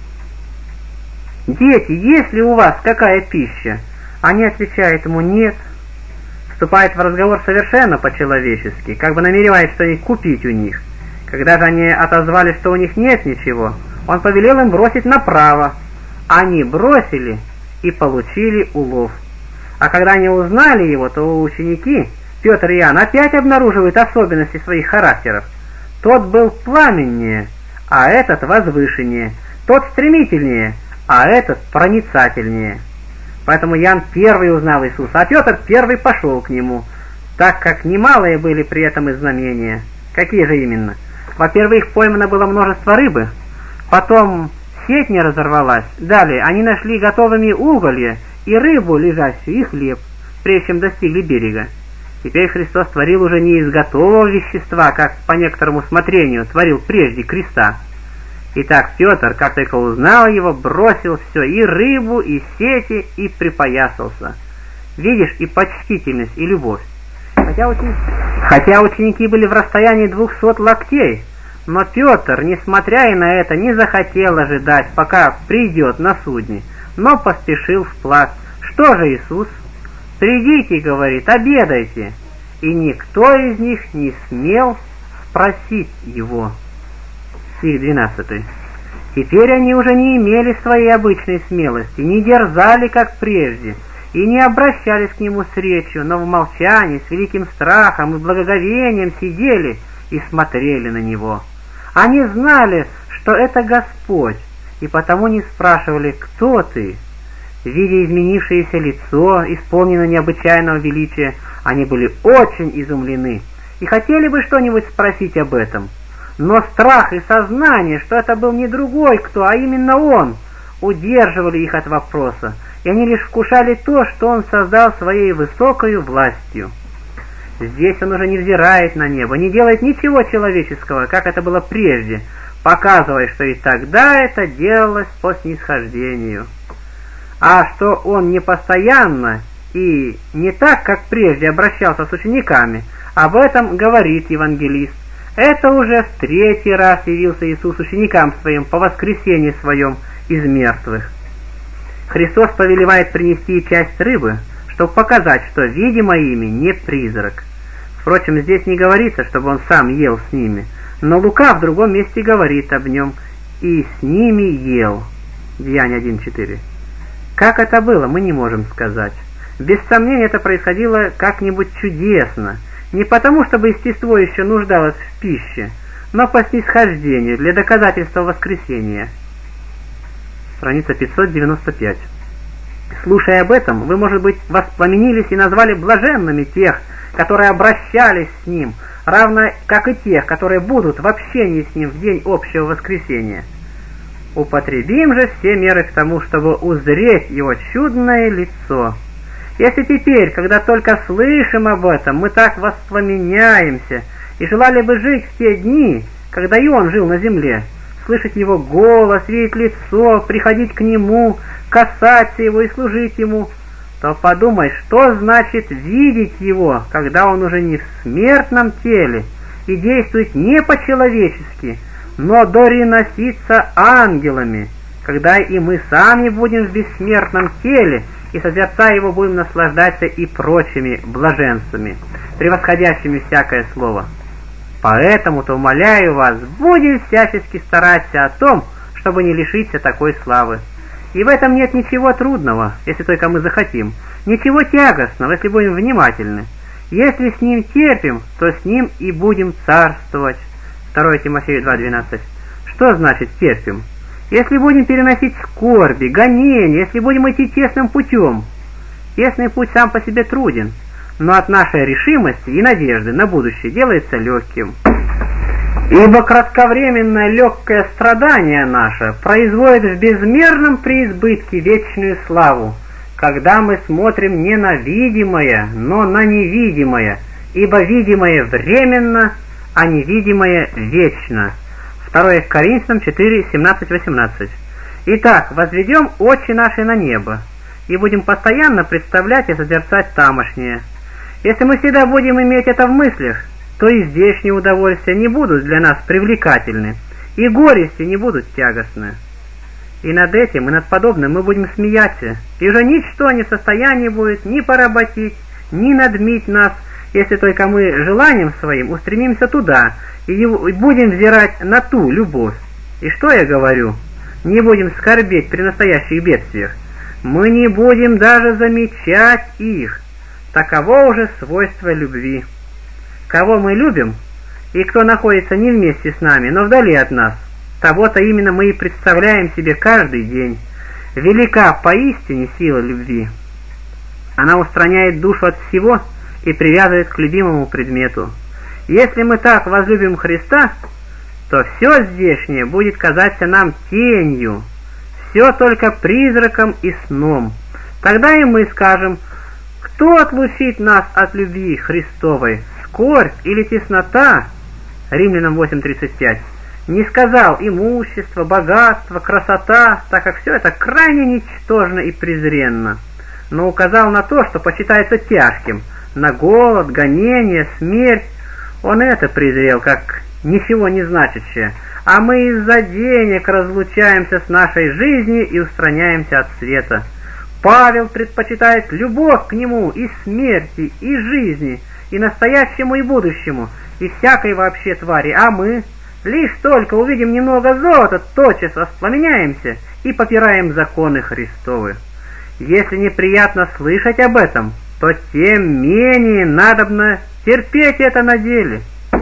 «Дети, есть ли у вас какая пища?» Они отвечают ему: «Нет». Вступает в разговор совершенно по-человечески, как бы намереваясь что-нибудь купить у них. Когда же они отозвали, что у них нет ничего, он повелел им бросить направо. Они бросили и получили улов. А когда они узнали его, то ученики, Петр и Иоанн, опять обнаруживают особенности своих характеров. Тот был пламеннее, а этот возвышеннее. Тот стремительнее, а этот проницательнее. Поэтому Иоанн первый узнал Иисуса, а Петр первый пошел к нему, так как немалые были при этом и знамения. Какие же именно? Во-первых, поймано было множество рыбы, потом сеть не разорвалась, далее они нашли готовыми уголья и рыбу лежащую, и хлеб, прежде чем достигли берега. Теперь Христос творил уже не из готового вещества, как по некоторому смотрению творил прежде креста. Итак, Петр, как только узнал его, бросил все, и рыбу, и сети, и припоясался. Видишь, и почтительность, и любовь. Хотя ученики, хотя ученики были в расстоянии двухсот локтей, но Петр, несмотря и на это, не захотел ожидать, пока придет на судне, но поспешил вплавь. Что же Иисус? «Придите, — говорит, — обедайте». И никто из них не смел спросить его. Стих двенадцатый. Теперь они уже не имели своей обычной смелости, не дерзали, как прежде, и не обращались к нему с речью, но в молчании, с великим страхом и благоговением сидели и смотрели на него. Они знали, что это Господь, и потому не спрашивали: «Кто ты?». Видя изменившееся лицо, исполненное необычайного величия, они были очень изумлены и хотели бы что-нибудь спросить об этом. Но страх и сознание, что это был не другой кто, а именно он, удерживали их от вопроса, и они лишь вкушали то, что он создал своей высокою властью. Здесь он уже не взирает на небо, не делает ничего человеческого, как это было прежде, показывая, что и тогда это делалось по снисхождению. А что он не постоянно и не так, как прежде, обращался с учениками, об этом говорит евангелист. Это уже в третий раз явился Иисус ученикам своим по воскресении своем из мертвых. Христос повелевает принести часть рыбы, чтобы показать, что видимо ими не призрак. Впрочем, здесь не говорится, чтобы он сам ел с ними, но Лука в другом месте говорит об нем: «и с ними ел». Деяния один четыре. Как это было, мы не можем сказать. Без сомнения, это происходило как-нибудь чудесно, не потому, чтобы естество еще нуждалось в пище, но по снисхождению, для доказательства воскресения. Страница пятьсот девяносто пять. Слушая об этом, вы, может быть, воспламенились и назвали блаженными тех, которые обращались с ним, равно как и тех, которые будут в общении с ним в день общего воскресения. Употребим же все меры к тому, чтобы узреть его чудное лицо. Если теперь, когда только слышим об этом, мы так воспламеняемся и желали бы жить в те дни, когда и он жил на земле, слышать его голос, видеть лицо, приходить к нему, касаться его и служить ему, то подумай, что значит видеть его, когда он уже не в смертном теле и действует не по-человечески, но дореносится ангелами, когда и мы сами будем в бессмертном теле, и созерцая его будем наслаждаться и прочими блаженствами, превосходящими всякое слово. Поэтому-то, умоляю вас, будем всячески стараться о том, чтобы не лишиться такой славы. И в этом нет ничего трудного, если только мы захотим, ничего тягостного, если будем внимательны. Если с ним терпим, то с ним и будем царствовать. второе Тимофею два двенадцать. Что значит терпим? Если будем переносить скорби, гонения, если будем идти тесным путем. Тесный путь сам по себе труден, но от нашей решимости и надежды на будущее делается легким. Ибо кратковременное легкое страдание наше производит в безмерном преизбытке вечную славу, когда мы смотрим не на видимое, но на невидимое, ибо видимое временно, а невидимое вечно. второе Коринфянам четыре семнадцать восемнадцать. Итак, возведем очи наши на небо, и будем постоянно представлять и созерцать тамошнее. Если мы всегда будем иметь это в мыслях, то и здешние удовольствия не будут для нас привлекательны, и горести не будут тягостны. И над этим, и над подобным мы будем смеяться, и уже ничто не в состоянии будет ни поработить, ни надмить нас, если только мы желанием своим устремимся туда, и будем взирать на ту любовь. И что я говорю? Не будем скорбеть при настоящих бедствиях. Мы не будем даже замечать их. Таково уже свойство любви. Кого мы любим, и кто находится не вместе с нами, но вдали от нас, того-то именно мы и представляем себе каждый день. Велика поистине сила любви. Она устраняет душу от всего и привязывает к любимому предмету. Если мы так возлюбим Христа, то все здешнее будет казаться нам тенью, все только призраком и сном. Тогда и мы скажем: кто отлучит нас от любви Христовой, скорбь или теснота? Римлянам восемь тридцать пять. Не сказал имущество, богатство, красота, так как все это крайне ничтожно и презренно, но указал на то, что почитается тяжким, на голод, гонение, смерть. Он это презрел, как ничего не значащее, а мы из-за денег разлучаемся с нашей жизнью и устраняемся от света. Павел предпочитает любовь к нему и смерти, и жизни, и настоящему, и будущему, и всякой вообще твари, а мы лишь только увидим немного золота, тотчас воспламеняемся и попираем законы Христовы. Если неприятно слышать об этом, то тем менее надобно терпеть это на деле.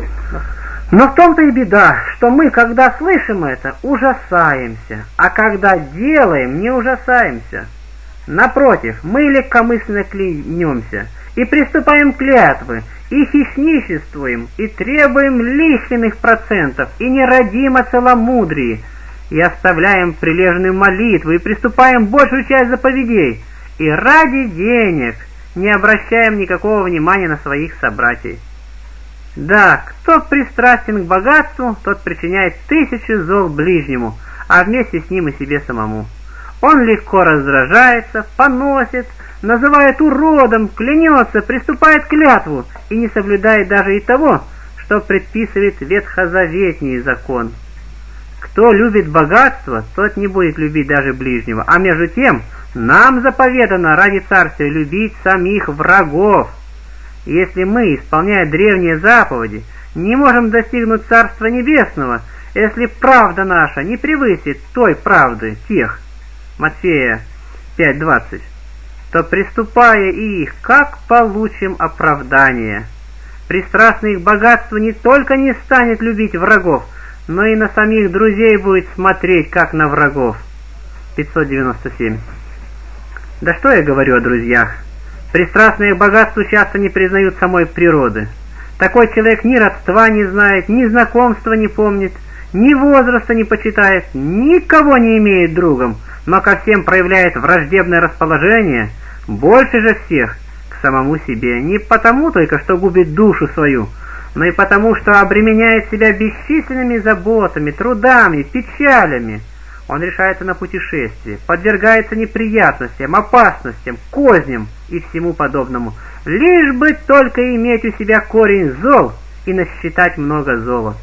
Но в том-то и беда, что мы, когда слышим это, ужасаемся, а когда делаем, не ужасаемся. Напротив, мы легкомысленно клянемся и приступаем к клятвы, и хищничествуем, и требуем лишних процентов, и не родим о целомудрии, и оставляем прилежную молитву, и приступаем большую часть заповедей, и ради денег не обращаем никакого внимания на своих собратьев. Да, кто пристрастен к богатству, тот причиняет тысячу зол ближнему, а вместе с ним и себе самому. Он легко раздражается, поносит, называет уродом, клянется, приступает к клятву и не соблюдает даже и того, что предписывает ветхозаветний закон. Кто любит богатство, тот не будет любить даже ближнего, а между тем нам заповедано ради царствия любить самих врагов. Если мы, исполняя древние заповеди, не можем достигнуть Царства Небесного, если правда наша не превысит той правды тех, Матфея пять двадцать, то, приступая их, как получим оправдание? Пристрастный к богатству не только не станет любить врагов, но и на самих друзей будет смотреть, как на врагов. пятьсот девяносто семь. Да что я говорю о друзьях? Пристрастные к богатству часто не признают самой природы. Такой человек ни родства не знает, ни знакомства не помнит, ни возраста не почитает, никого не имеет другом, но ко всем проявляет враждебное расположение, больше же всех к самому себе, не потому только, что губит душу свою, но и потому, что обременяет себя бесчисленными заботами, трудами, печалями. Он решается на путешествие, подвергается неприятностям, опасностям, козням и всему подобному, лишь бы только иметь у себя корень зол и насчитать много золота.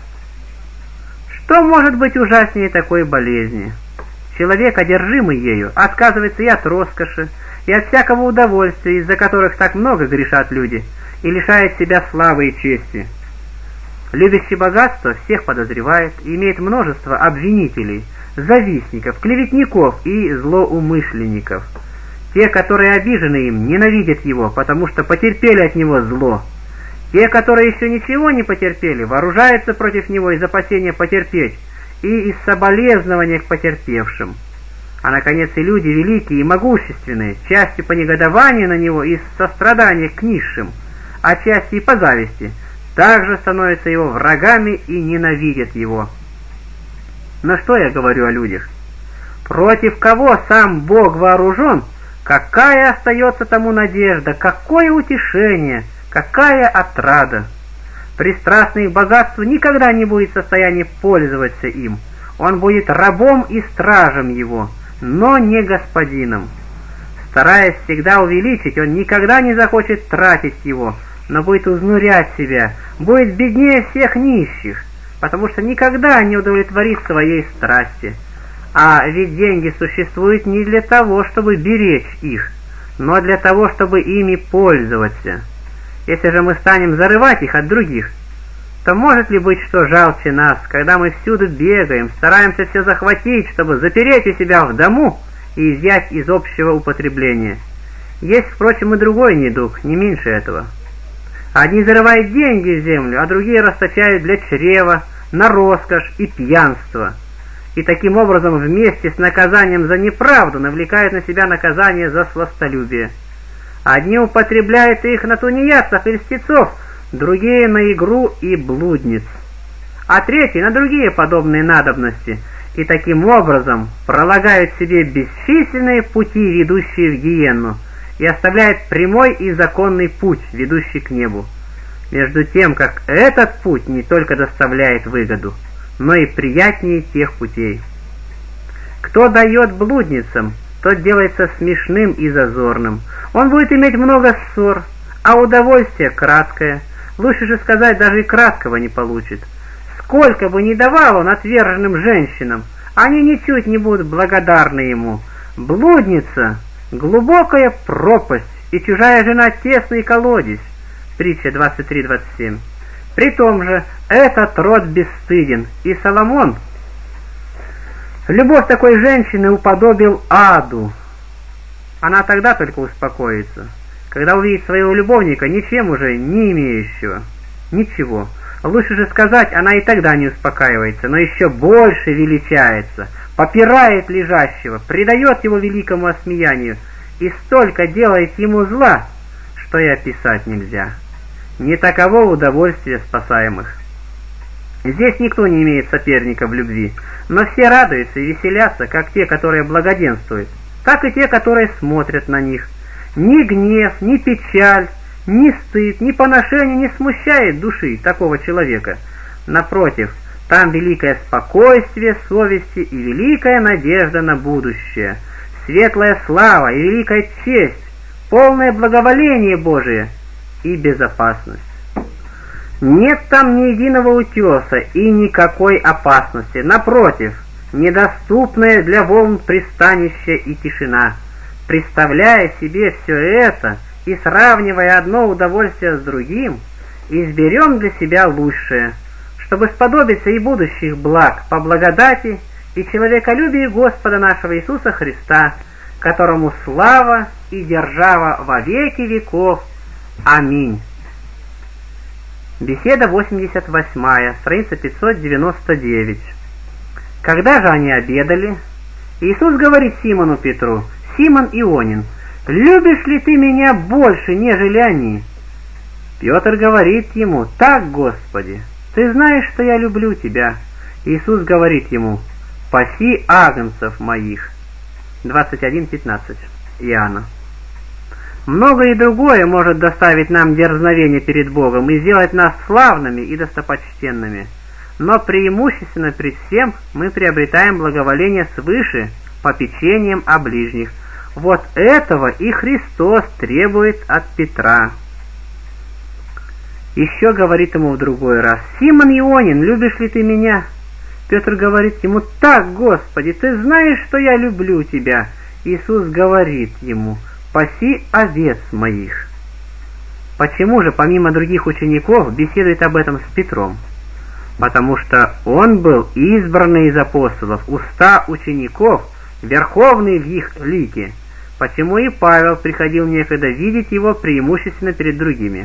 Что может быть ужаснее такой болезни? Человек, одержимый ею, отказывается и от роскоши, и от всякого удовольствия, из-за которых так много грешат люди, и лишает себя славы и чести. Любящий богатство всех подозревает и имеет множество обвинителей, завистников, клеветников и злоумышленников. Те, которые обижены им, ненавидят его, потому что потерпели от него зло. Те, которые еще ничего не потерпели, вооружаются против него из опасения потерпеть и из соболезнования к потерпевшим. А, наконец, и люди великие и могущественные, частью по негодованию на него и сострадания к низшим, а частью и по зависти, также становятся его врагами и ненавидят его. Но что я говорю о людях? Против кого сам Бог вооружен, какая остается тому надежда, какое утешение, какая отрада! Пристрастный к богатству никогда не будет в состоянии пользоваться им. Он будет рабом и стражем его, но не господином. Стараясь всегда увеличить, он никогда не захочет тратить его, но будет изнурять себя, будет беднее всех нищих, потому что никогда не удовлетворит своей страсти. А ведь деньги существуют не для того, чтобы беречь их, но для того, чтобы ими пользоваться. Если же мы станем зарывать их от других, то может ли быть что жалче нас, когда мы всюду бегаем, стараемся все захватить, чтобы запереть у себя в дому и изъять из общего употребления? Есть, впрочем, и другой недуг, не меньше этого. Одни зарывают деньги в землю, а другие расточают для чрева, на роскошь и пьянство. И таким образом вместе с наказанием за неправду навлекают на себя наказание за сластолюбие. Одни употребляют их на тунеядцев и льстецов, другие на игру и блудниц, а третьи на другие подобные надобности, и таким образом пролагают себе бесчисленные пути, ведущие в гиенну, и оставляют прямой и законный путь, ведущий к небу, между тем, как этот путь не только доставляет выгоду, но и приятнее тех путей. Кто дает блудницам, тот делается смешным и зазорным. Он будет иметь много ссор, а удовольствие краткое. Лучше же сказать, даже и краткого не получит. Сколько бы ни давал он отверженным женщинам, они ничуть не будут благодарны ему. Блудница — глубокая пропасть, и чужая жена — тесный колодец. Притча двадцать три двадцать семь. При том же этот род бесстыден, и Соломон любовь такой женщины уподобил аду. Она тогда только успокоится, когда увидит своего любовника ничем уже не имеющего. Ничего. Лучше же сказать, она и тогда не успокаивается, но еще больше величается, попирает лежащего, предает его великому осмеянию и столько делает ему зла, что и описать нельзя. Не таково удовольствие спасаемых. Здесь никто не имеет соперника в любви, но все радуются и веселятся, как те, которые благоденствуют, так и те, которые смотрят на них. Ни гнев, ни печаль, ни стыд, ни поношение не смущает души такого человека. Напротив, там великое спокойствие совести и великая надежда на будущее, светлая слава и великая честь, полное благоволение Божие и безопасность. Нет там ни единого утеса и никакой опасности. Напротив, недоступное для волн пристанище и тишина. Представляя себе все это и сравнивая одно удовольствие с другим, изберем для себя лучшее, чтобы сподобиться и будущих благ по благодати и человеколюбию Господа нашего Иисуса Христа, которому слава и держава во веки веков. Аминь. Беседа восемьдесят восьмая, страница пятьсот девяносто девять. Когда же они обедали, Иисус говорит Симону Петру: «Симон Ионин, любишь ли ты меня больше, нежели они?» Петр говорит ему: «Так, Господи, ты знаешь, что я люблю тебя». Иисус говорит ему: «Паси агнцев моих». двадцать один пятнадцать. Иоанна. Многое и другое может доставить нам дерзновение перед Богом и сделать нас славными и достопочтенными, но преимущественно пред всем мы приобретаем благоволение свыше попечением о ближних. Вот этого и Христос требует от Петра. Еще говорит ему в другой раз: «Симон Ионин, любишь ли ты меня?» Петр говорит ему: «Так, Господи, ты знаешь, что я люблю тебя». Иисус говорит ему: «Паси овец моих». Почему же, помимо других учеников, беседует об этом с Петром? Потому что он был избранный из апостолов, уста учеников, верховный в их лике. Почему и Павел приходил некогда видеть его преимущественно перед другими.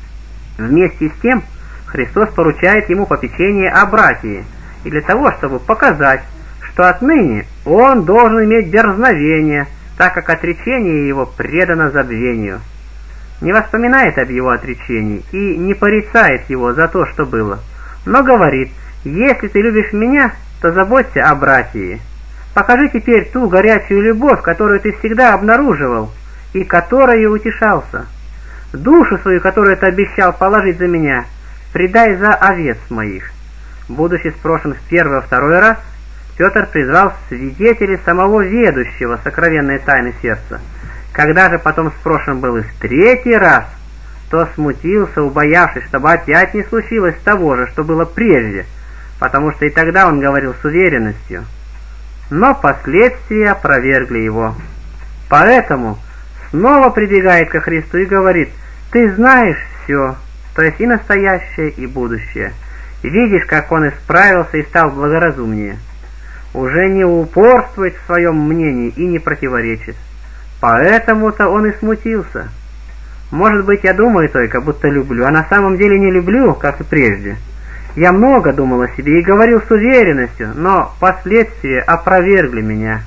Вместе с тем Христос поручает ему попечение о братии, и для того, чтобы показать, что отныне он должен иметь дерзновение, так как отречение его предано забвению. Не воспоминает об его отречении и не порицает его за то, что было, но говорит: «Если ты любишь меня, то заботься о братии. Покажи теперь ту горячую любовь, которую ты всегда обнаруживал и которой утешался. Душу свою, которую ты обещал положить за меня, предай за овец моих». Будучи спрошен в первый и второй раз, Петр призвал свидетелей самого ведущего сокровенной тайны сердца. Когда же потом спрошен был и в третий раз, то смутился, убоявшись, чтобы опять не случилось того же, что было прежде, потому что и тогда он говорил с уверенностью. Но последствия опровергли его. Поэтому снова прибегает ко Христу и говорит: «Ты знаешь все, то есть и настоящее, и будущее. Видишь, как он исправился и стал благоразумнее. Уже не упорствует в своем мнении и не противоречит. Поэтому-то он и смутился. Может быть, я думаю только, будто люблю, а на самом деле не люблю, как и прежде. Я много думал о себе и говорил с уверенностью, но последствия опровергли меня».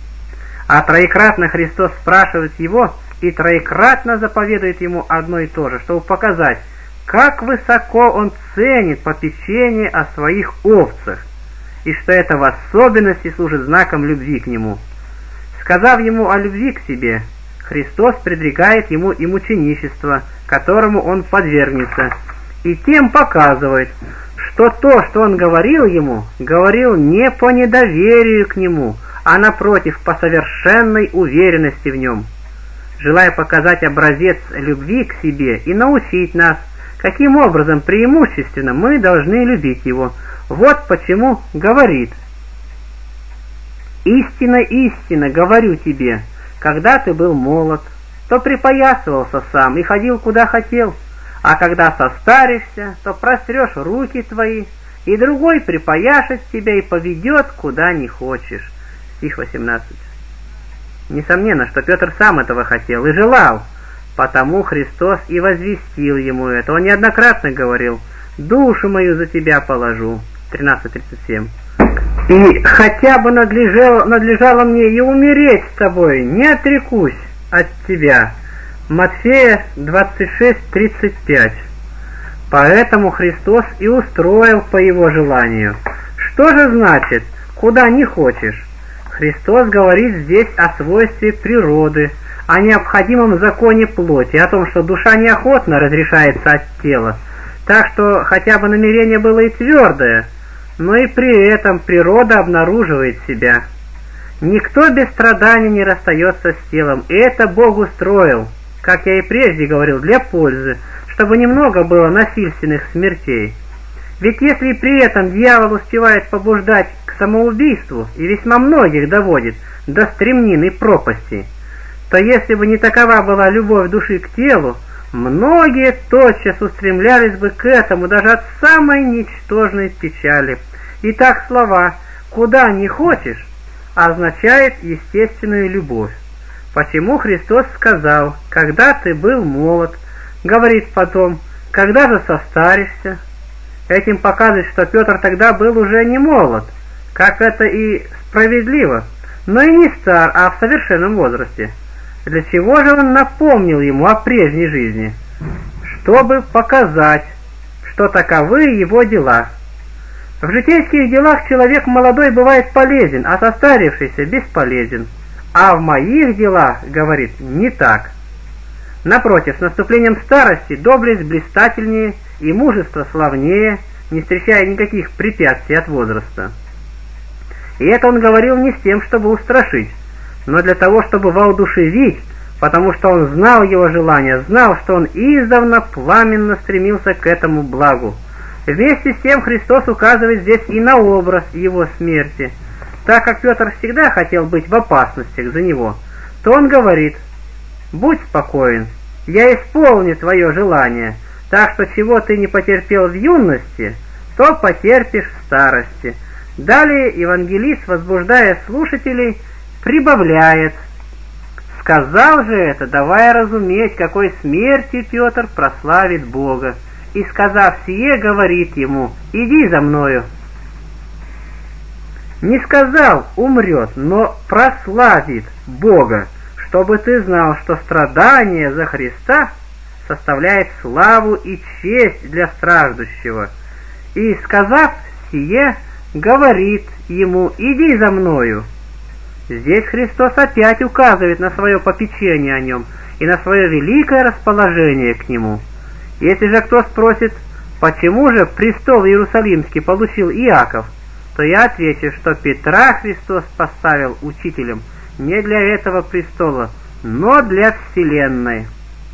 А троекратно Христос спрашивает его и троекратно заповедует ему одно и то же, чтобы показать, как высоко он ценит попечение о своих овцах, и что это в особенности служит знаком любви к нему. Сказав ему о любви к себе, Христос предрекает ему и мученичество, которому он подвергнется, и тем показывает, что то, что он говорил ему, говорил не по недоверию к нему, а напротив, по совершенной уверенности в нем, желая показать образец любви к себе и научить нас, каким образом преимущественно мы должны любить его. Вот почему говорит: «Истинно, истинно говорю тебе, когда ты был молод, то припоясывался сам и ходил куда хотел, А когда состаришься, то прострешь руки твои, и другой припояшет тебя и поведет, куда не хочешь. Стих восемнадцать. Несомненно, что Петр сам этого хотел и желал, потому Христос и возвестил ему это. Он неоднократно говорил: «Душу мою за тебя положу». тринадцать тридцать семь. «И хотя бы надлежало, надлежало мне и умереть с тобой, не отрекусь от тебя». Матфея двадцать шесть тридцать пять. Поэтому Христос и устроил по его желанию. Что же значит «куда не хочешь»? Христос говорит здесь о свойстве природы, о необходимом законе плоти, о том, что душа неохотно разрешается от тела, так что хотя бы намерение было и твердое, но и при этом природа обнаруживает себя. Никто без страдания не расстается с телом, и это Бог устроил, как я и прежде говорил, для пользы, чтобы немного было насильственных смертей. Ведь если при этом дьявол успевает побуждать к самоубийству и весьма многих доводит до стремнины пропасти, то если бы не такова была любовь души к телу, многие тотчас устремлялись бы к этому даже от самой ничтожной печали. Итак, слова «куда не хочешь» означает естественную любовь. Почему Христос сказал «когда ты был молод», говорит потом «когда же состаришься». Этим показывает, что Петр тогда был уже не молод, как это и справедливо, но и не стар, а в совершенном возрасте. Для чего же он напомнил ему о прежней жизни? Чтобы показать, что таковы его дела. В житейских делах человек молодой бывает полезен, а состарившийся бесполезен. А в моих делах, говорит, не так. Напротив, с наступлением старости доблесть блистательнее и мужество славнее, не встречая никаких препятствий от возраста. И это он говорил не с тем, чтобы устрашить, но для того, чтобы воодушевить, потому что он знал его желание, знал, что он издавна пламенно стремился к этому благу. Вместе с тем Христос указывает здесь и на образ его смерти. Так как Петр всегда хотел быть в опасностях за него, то он говорит: «Будь спокоен, я исполню твое желание, так что чего ты не потерпел в юности, то потерпишь в старости». Далее евангелист, возбуждая слушателей, прибавляет: «Сказал же это, давая разуметь, какой смертью Петр прославит Бога, и, сказав сие, говорит ему: иди за мною». Не сказал «умрет», но прославит Бога, чтобы ты знал, что страдание за Христа составляет славу и честь для страждущего. И, сказав сие, говорит ему: иди за мною. Здесь Христос опять указывает на свое попечение о нем и на свое великое расположение к нему. Если же кто спросит, почему же престол Иерусалимский получил Иаков, то я отвечу, что Петра Христос поставил учителем не для этого престола, но для вселенной.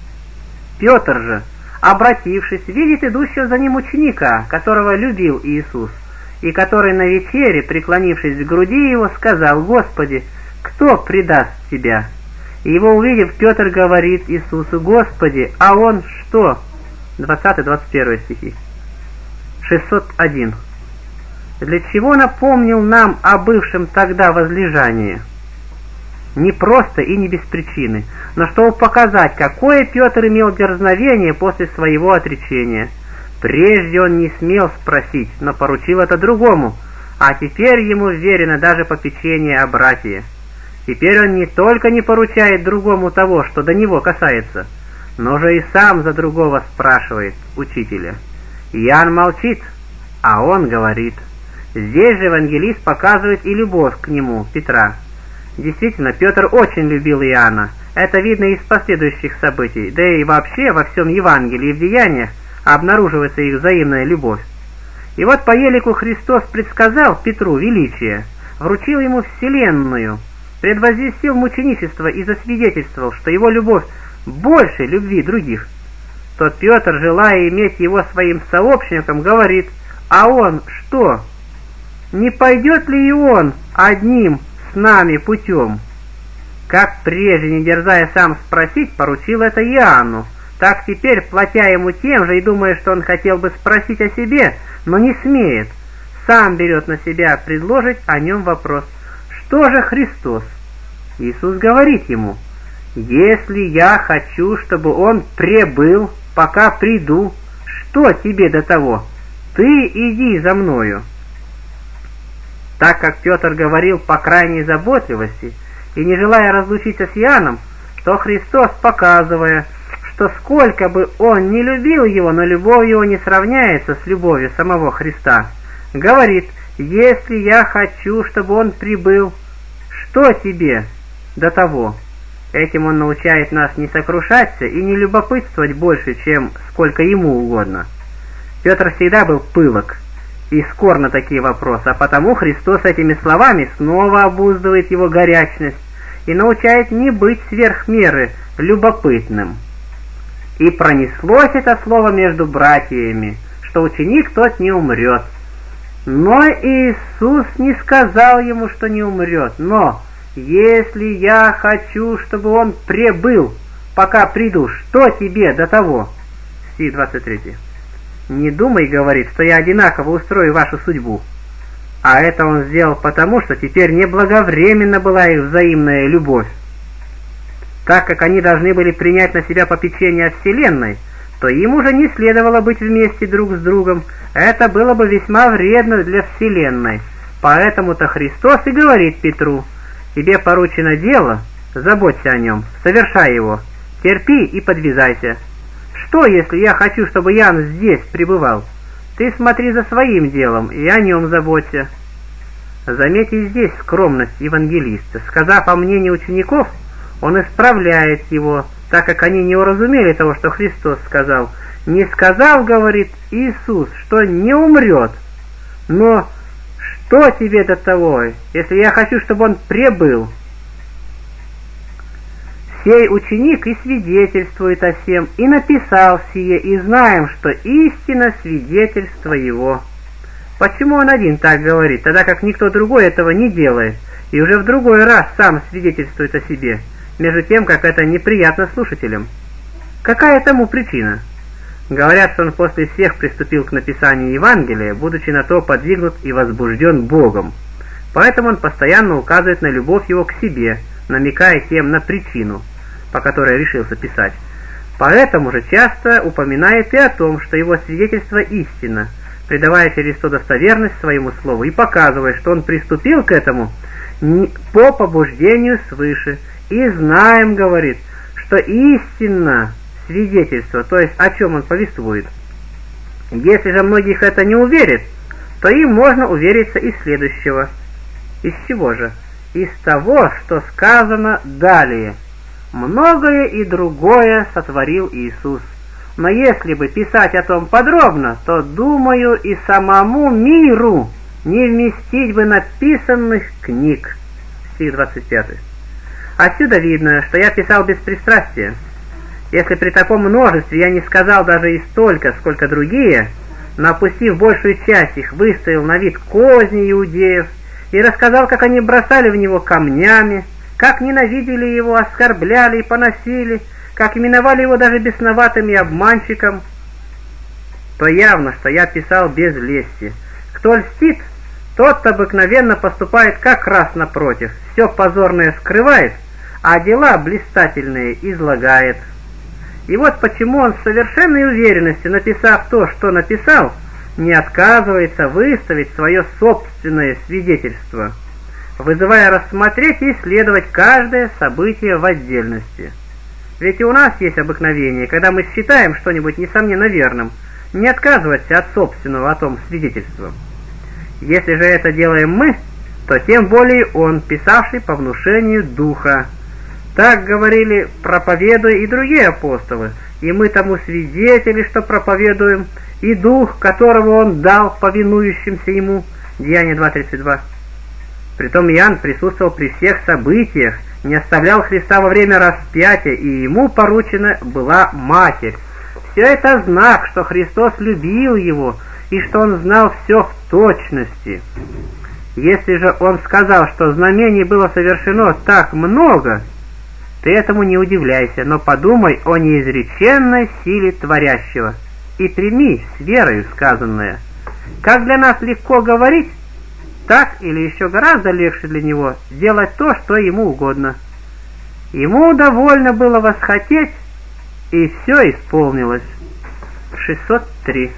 Петр же, обратившись, видит идущего за ним ученика, которого любил Иисус, и который на вечере, преклонившись к груди его, сказал: «Господи, кто предаст тебя?» И его увидев, Петр говорит Иисусу: «Господи, а он что?» двадцатый двадцать первый стихи. шестьсот один. Для чего напомнил нам о бывшем тогда возлежании? Не просто и не без причины, но чтобы показать, какое Петр имел дерзновение после своего отречения. Прежде он не смел спросить, но поручил это другому, а теперь ему вверено даже попечение о братье. Теперь он не только не поручает другому того, что до него касается, но же и сам за другого спрашивает учителя. Иоанн молчит, а он говорит. Здесь же евангелист показывает и любовь к нему, Петра. Действительно, Петр очень любил Иоанна. Это видно из последующих событий, да и вообще во всем Евангелии и в деяниях обнаруживается их взаимная любовь. И вот по елику Христос предсказал Петру величие, вручил ему вселенную, предвозвестил мученичество и засвидетельствовал, что его любовь больше любви других. То Петр, желая иметь его своим сообщником, говорит: «А он что? Не пойдет ли и он одним с нами путем?» Как прежде, не дерзая сам спросить, поручил это Иоанну, так теперь, платя ему тем же и думая, что он хотел бы спросить о себе, но не смеет, сам берет на себя предложить о нем вопрос: «Что же Христос?» Иисус говорит ему: «Если я хочу, чтобы он пребыл, пока приду, что тебе до того? Ты иди за мною». Так как Петр говорил по крайней заботливости и не желая разлучиться с Иоанном, то Христос, показывая, что сколько бы он ни любил его, но любовь его не сравняется с любовью самого Христа, говорит: «Если я хочу, чтобы он прибыл, что тебе до того?» Этим он научает нас не сокрушаться и не любопытствовать больше, чем сколько ему угодно. Петр всегда был пылок и скор на такие вопросы, а потому Христос этими словами снова обуздывает его горячность и научает не быть сверх меры любопытным. «И пронеслось это слово между братьями, что ученик тот не умрет. Но Иисус не сказал ему, что не умрет, но если я хочу, чтобы он пребыл, пока приду, что тебе до того?» Стих двадцать три. «Не думай, — говорит, — что я одинаково устрою вашу судьбу». А это он сделал потому, что теперь неблаговременно была их взаимная любовь. Так как они должны были принять на себя попечение о Вселенной, то им уже не следовало быть вместе друг с другом. Это было бы весьма вредно для Вселенной. Поэтому-то Христос и говорит Петру: «Тебе поручено дело, заботься о нем, совершай его, терпи и подвязайся. Что, если я хочу, чтобы Иоанн здесь пребывал? Ты смотри за своим делом и о нем заботься». Заметьте здесь скромность евангелиста. Сказав о мнении учеников, он исправляет его, так как они не уразумели того, что Христос сказал. «Не сказал, — говорит Иисус, — что не умрет, но что тебе до того, если я хочу, чтобы он пребыл?» Сей ученик и свидетельствует о сем, и написал сие, и знаем, что истина свидетельство его. Почему он один так говорит, тогда как никто другой этого не делает, и уже в другой раз сам свидетельствует о себе, между тем, как это неприятно слушателям? Какая тому причина? Говорят, что он после всех приступил к написанию Евангелия, будучи на то подвигнут и возбужден Богом. Поэтому он постоянно указывает на любовь его к себе, намекая тем на причину, по которой решился писать. Поэтому же часто упоминает и о том, что его свидетельство истина, придавая через то достоверность своему слову и показывая, что он приступил к этому по побуждению свыше. «И знаем, — говорит, — что истинно свидетельство, то есть о чем он повествует. Если же многих это не уверит, то им можно увериться из следующего». Из чего же? Из того, что сказано далее: «Многое и другое сотворил Иисус». Но если бы писать о том подробно, то, думаю, и самому миру не вместить бы написанных книг. Стих двадцать пятый. Отсюда видно, что я писал без пристрастия. Если при таком множестве я не сказал даже и столько, сколько другие, но, опустив большую часть их, выставил на вид козни иудеев и рассказал, как они бросали в него камнями, как ненавидели его, оскорбляли и поносили, как именовали его даже бесноватым и обманщиком, то явно, что я писал без лести. Кто льстит, тот обыкновенно поступает как раз напротив, все позорное скрывает, а дела блистательные излагает. И вот почему он с совершенной уверенностью, написав то, что написал, не отказывается выставить свое собственное свидетельство, вызывая рассмотреть и исследовать каждое событие в отдельности. Ведь и у нас есть обыкновение, когда мы считаем что-нибудь несомненно верным, не отказываться от собственного о том свидетельства. Если же это делаем мы, то тем более он, писавший по внушению Духа. Так говорили, проповедуя и другие апостолы, и мы тому свидетели, что проповедуем, и Дух, которого он дал повинующимся ему. Деяния два тридцать два. Притом Иоанн присутствовал при всех событиях, не оставлял Христа во время распятия, и ему поручена была Матерь. Все это знак, что Христос любил его, и что он знал все в точности. Если же он сказал, что знамений было совершено так много, Ты этому не удивляйся, но подумай о неизреченной силе творящего и прими с верою сказанное. Как для нас легко говорить, так или еще гораздо легче для него делать то, что ему угодно. Ему довольно было восхотеть, и все исполнилось. шестьсот три.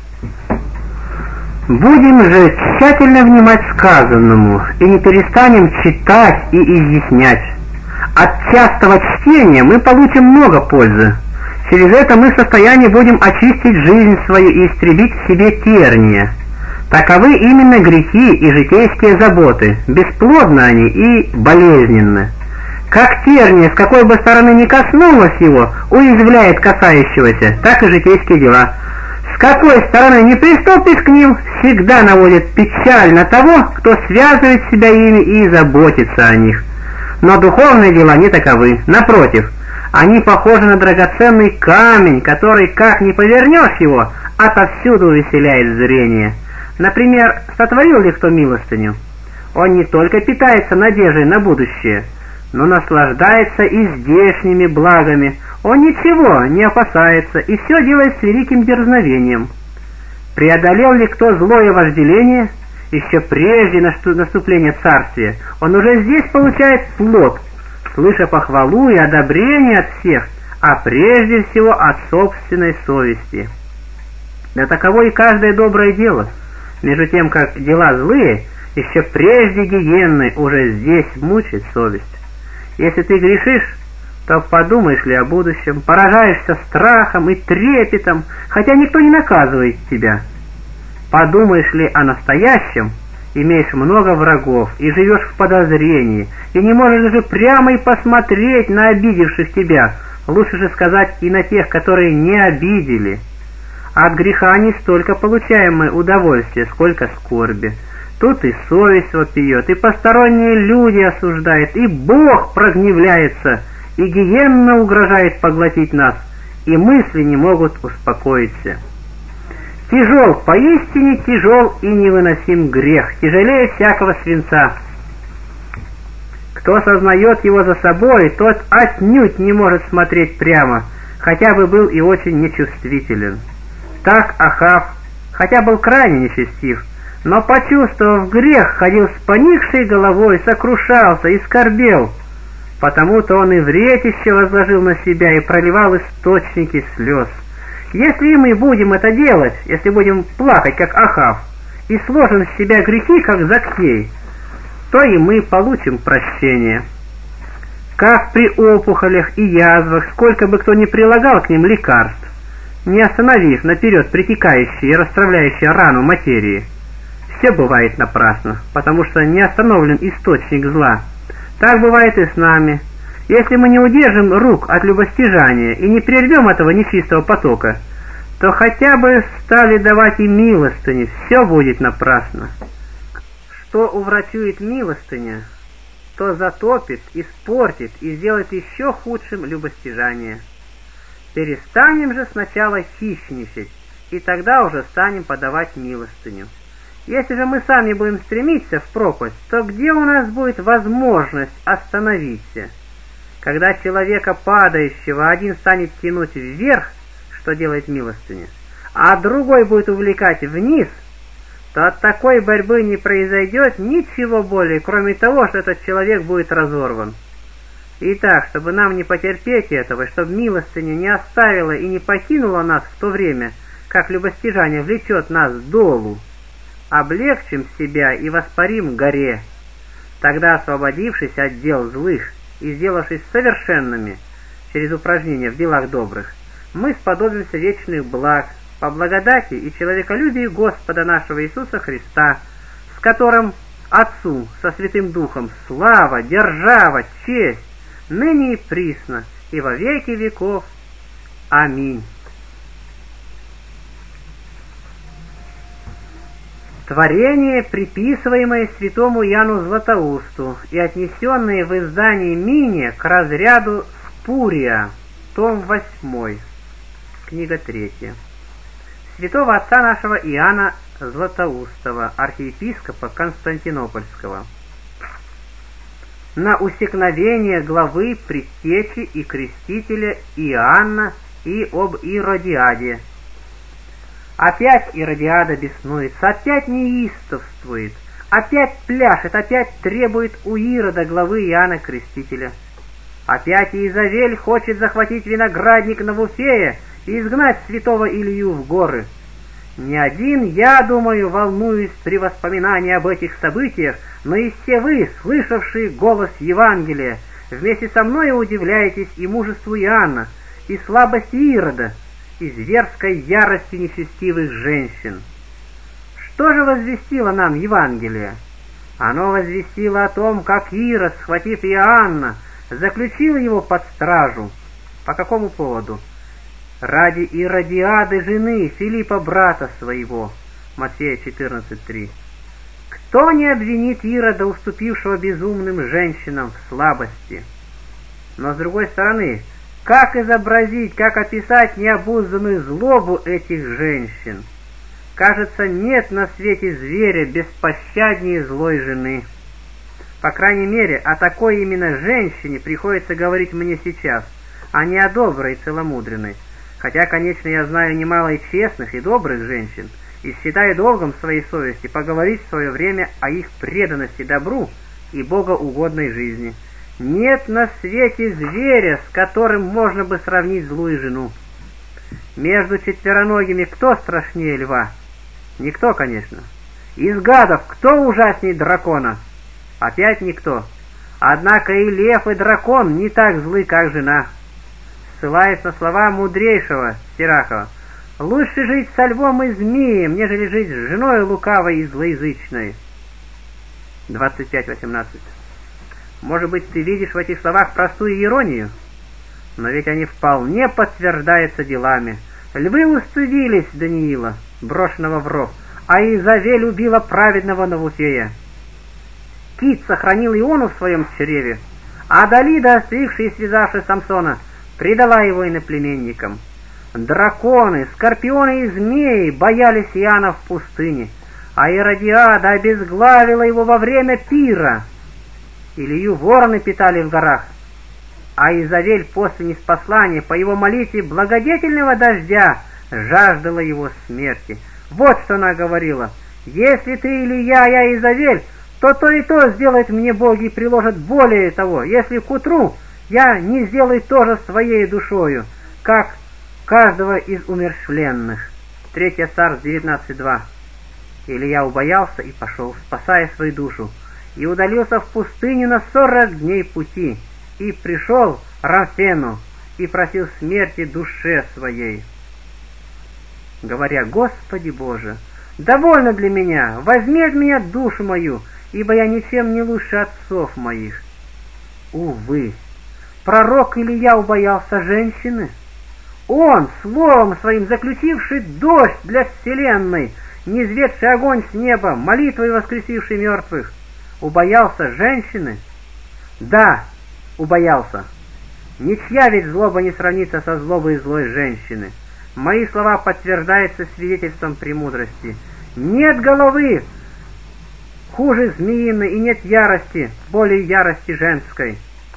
Будем же тщательно внимать сказанному, и не перестанем читать и изъяснять. От частого чтения мы получим много пользы. Через это мы в состоянии будем очистить жизнь свою и истребить в себе терния. Таковы именно грехи и житейские заботы, бесплодны они и болезненны. Как терния, с какой бы стороны ни коснулась его, уязвляет касающегося, так и житейские дела. С какой стороны не приступишь к ним, всегда наводит печаль на того, кто связывает себя ими и заботится о них. Но духовные дела не таковы. Напротив, они похожи на драгоценный камень, который, как ни повернешь его, отовсюду увеселяет зрение. Например, сотворил ли кто милостыню? Он не только питается надеждой на будущее, но наслаждается и здешними благами. Он ничего не опасается и все делает с великим дерзновением. Преодолел ли кто злое вожделение? Еще прежде наступления царствия он уже здесь получает плод, слыша похвалу и одобрение от всех, а прежде всего от собственной совести. Да таково и каждое доброе дело, между тем как дела злые, еще прежде гиенны уже здесь мучает совесть. Если ты грешишь, то подумаешь ли о будущем, поражаешься страхом и трепетом, хотя никто не наказывает тебя. Подумаешь ли о настоящем, имеешь много врагов и живешь в подозрении, и не можешь даже прямо и посмотреть на обидевших тебя, лучше же сказать и на тех, которые не обидели. От греха не столько получаем мы удовольствие, сколько скорби. Тут и совесть вопиет, и посторонние люди осуждают, и Бог прогневляется, и гиенна угрожает поглотить нас, и мысли не могут успокоиться. Тяжел, поистине тяжел и невыносим грех, тяжелее всякого свинца. Кто сознает его за собой, тот отнюдь не может смотреть прямо, хотя бы был и очень нечувствителен. Так Ахав, хотя был крайне нечестив, но, почувствовав грех, ходил с поникшей головой, сокрушался и скорбел. Потому-то он и вретище возложил на себя и проливал источники слез. Если мы будем это делать, если будем плакать, как Ахав, и сложим с себя грехи, как Закхей, то и мы получим прощение. Как при опухолях и язвах, сколько бы кто ни прилагал к ним лекарств, не остановив наперед притекающие и расстравляющие рану материи, все бывает напрасно, потому что не остановлен источник зла. Так бывает и с нами. Если мы не удержим рук от любостяжания и не прервем этого нечистого потока, то хотя бы стали давать и милостыни, все будет напрасно. Что уврачует милостыня, то затопит, испортит и сделает еще худшим любостяжание. Перестанем же сначала хищничать, и тогда уже станем подавать милостыню. Если же мы сами будем стремиться в пропасть, то где у нас будет возможность остановиться? Когда человека падающего один станет тянуть вверх, что делает милостыня, а другой будет увлекать вниз, то от такой борьбы не произойдет ничего более, кроме того, что этот человек будет разорван. Итак, чтобы нам не потерпеть этого, чтобы милостыня не оставила и не покинула нас в то время, как любостяжание влечет нас долу, облегчим себя и воспарим горе. Тогда, освободившись от дел злых и сделавшись совершенными через упражнения в делах добрых, мы сподобимся вечных благ по благодати и человеколюбию Господа нашего Иисуса Христа, с которым Отцу со Святым Духом слава, держава, честь, ныне и присно, и во веки веков. Аминь. Творение, приписываемое святому Иоанну Златоусту и отнесенное в издании Мине к разряду Спурия, том восьмой, книга третья. Святого отца нашего Иоанна Златоустова, архиепископа Константинопольского. на усекновение главы, предтечи и крестителя Иоанна и об Иродиаде. Опять Иродиада беснуется, опять неистовствует, опять пляшет, опять требует у Ирода главы Иоанна Крестителя. Опять Иезавель хочет захватить виноградник Навуфея и изгнать святого Илью в горы. Не один я, думаю, волнуюсь при воспоминании об этих событиях, но и все вы, слышавшие голос Евангелия, вместе со мной удивляетесь и мужеству Иоанна, и слабости Ирода, и зверской ярости нечестивых женщин. Что же возвестило нам Евангелие? Оно возвестило о том, как Ирод, схватив Иоанна, заключил его под стражу. По какому поводу? Ради Иродиады, жены Филиппа, брата своего. Матфея четырнадцать три. Кто не обвинит Ирода, уступившего безумным женщинам, в слабости? Но с другой стороны, как изобразить, как описать необузданную злобу этих женщин? Кажется, нет на свете зверя беспощаднее злой жены. По крайней мере, о такой именно женщине приходится говорить мне сейчас, а не о доброй и целомудренной. Хотя, конечно, я знаю немало и честных, и добрых женщин, и считаю долгом своей совести поговорить в свое время о их преданности добру и богоугодной жизни. Нет на свете зверя, с которым можно бы сравнить злую жену. Между четвероногими кто страшнее льва? Никто, конечно. Из гадов кто ужаснее дракона? Опять никто. Однако и лев, и дракон не так злы, как жена. Ссылаясь на слова мудрейшего Сирахова, лучше жить со львом и змеем, нежели жить с женой лукавой и злоязычной. двадцать пять восемнадцать. Может быть, ты видишь в этих словах простую иронию? Но ведь они вполне подтверждаются делами. Львы устыдились Даниила, брошенного в ров, а Иезавель убила праведного Навуфея. Кит сохранил Иону в своем чреве, а Далида, остригшая и связавшая Самсона, предала его иноплеменникам. Драконы, скорпионы и змеи боялись Иоанна в пустыне, а Иродиада обезглавила его во время пира. Илью вороны питали в горах, а Иезавель после ниспослания по его молитве благодетельного дождя жаждала его смерти. Вот что она говорила: «Если ты или я, я Иезавель, то то и то сделают мне боги и приложат более того, если к утру я не сделаю тоже своей душою, как каждого из умерщвленных». Третья Царств девятнадцать два. Илья убоялся и пошел, спасая свою душу, и удалился в пустыню на сорок дней пути, и пришел Рамфену, и просил смерти душе своей, говоря: «Господи Боже, довольно для меня, возьми от меня душу мою, ибо я ничем не лучше отцов моих». Увы, пророк Илья убоялся женщины. Он, словом своим заключивший дождь для вселенной, низведший огонь с неба, молитвой воскресивший мертвых, убоялся женщины? Да, убоялся. Ничья ведь злоба не сравнится со злобой злой женщины. Мои слова подтверждаются свидетельством премудрости. Нет головы хуже змеиной, и нет ярости более ярости женской.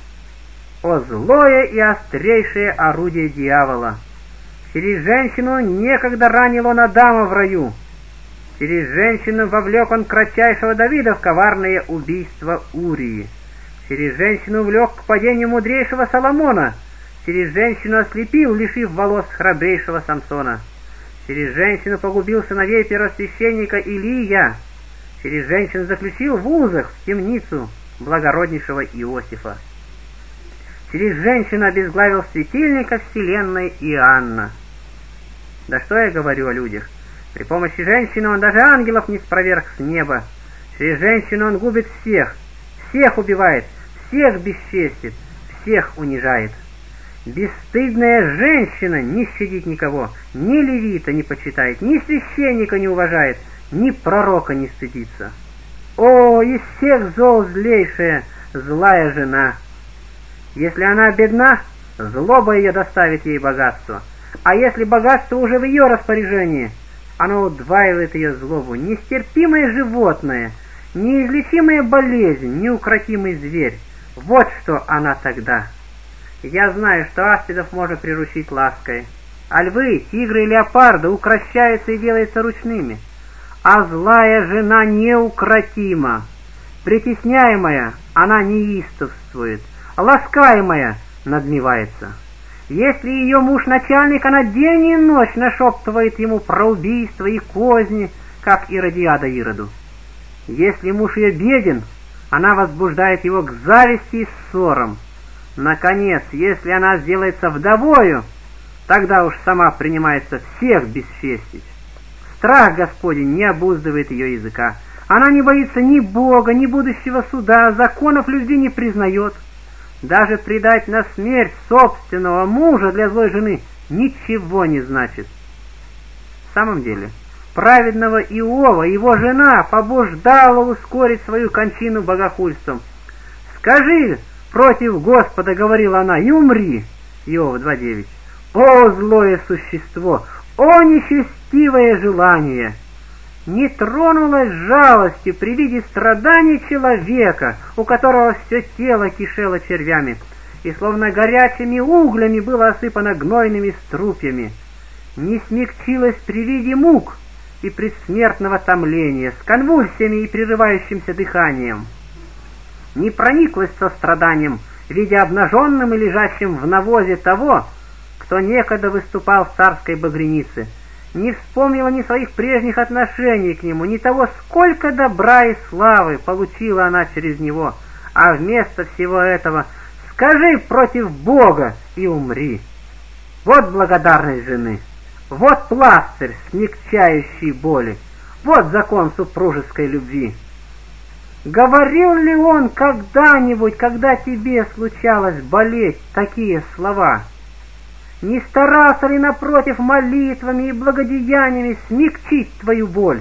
О злое и острейшее орудие дьявола! Через женщину некогда ранил он Адама в раю. Через женщину вовлек он кратчайшего Давида в коварное убийство Урии. Через женщину влек к падению мудрейшего Соломона. Через женщину ослепил, лишив волос храбрейшего Самсона. Через женщину погубил сыновей первосвященника Илия. Через женщину заключил в узах в темницу благороднейшего Иосифа. Через женщину обезглавил светильника вселенной Иоанна. Да что я говорю о людях? При помощи женщины он даже ангелов не спроверг с неба. Через женщину он губит всех, всех убивает, всех бесчестит, всех унижает. Бесстыдная женщина не щадит никого, ни левита не почитает, ни священника не уважает, ни пророка не стыдится. О, из всех зол злейшая, злая жена! Если она бедна, злоба ее доставит ей богатство, а если богатство уже в ее распоряжении, оно удваивает ее злобу. Нестерпимое животное, неизлечимая болезнь, неукротимый зверь, Вот что она тогда. Я знаю, что аспидов можно приручить лаской, а львы, тигры и леопарды укрощаются и делаются ручными. А злая жена неукротима. Притесняемая, она неистовствует, ласкаемая надмевается. Если ее муж начальник, она день и ночь нашептывает ему про убийство и козни, как Иродиада Ироду. Если муж ее беден, она возбуждает его к зависти и ссорам. Наконец, если она сделается вдовою, тогда уж сама принимается всех бесчестить. Страх Господень не обуздывает ее языка. Она не боится ни Бога, ни будущего суда, законов любви не признает. Даже предать на смерть собственного мужа для злой жены ничего не значит. В самом деле, праведного Иова его жена побуждала ускорить свою кончину богохульством. «Скажи против Господа, — говорила она, — и умри». Иов два девять. «О, злое существо! О, нечестивое желание! Не тронулась жалостью при виде страданий человека, у которого все тело кишело червями, и словно горячими углями было осыпано гнойными струпьями. Не смягчилась при виде мук и предсмертного томления с конвульсиями и прерывающимся дыханием. Не прониклась состраданием, видя обнаженным и лежащим в навозе того, кто некогда выступал в царской багрянице, не вспомнила ни своих прежних отношений к нему, ни того, сколько добра и славы получила она через него, а вместо всего этого «скажи против Бога и умри». Вот благодарность жены, вот пластырь, смягчающий боли, вот закон супружеской любви. Говорил ли он когда-нибудь, когда тебе случалось болеть, такие слова? Не старался ли, напротив, молитвами и благодеяниями смягчить твою боль?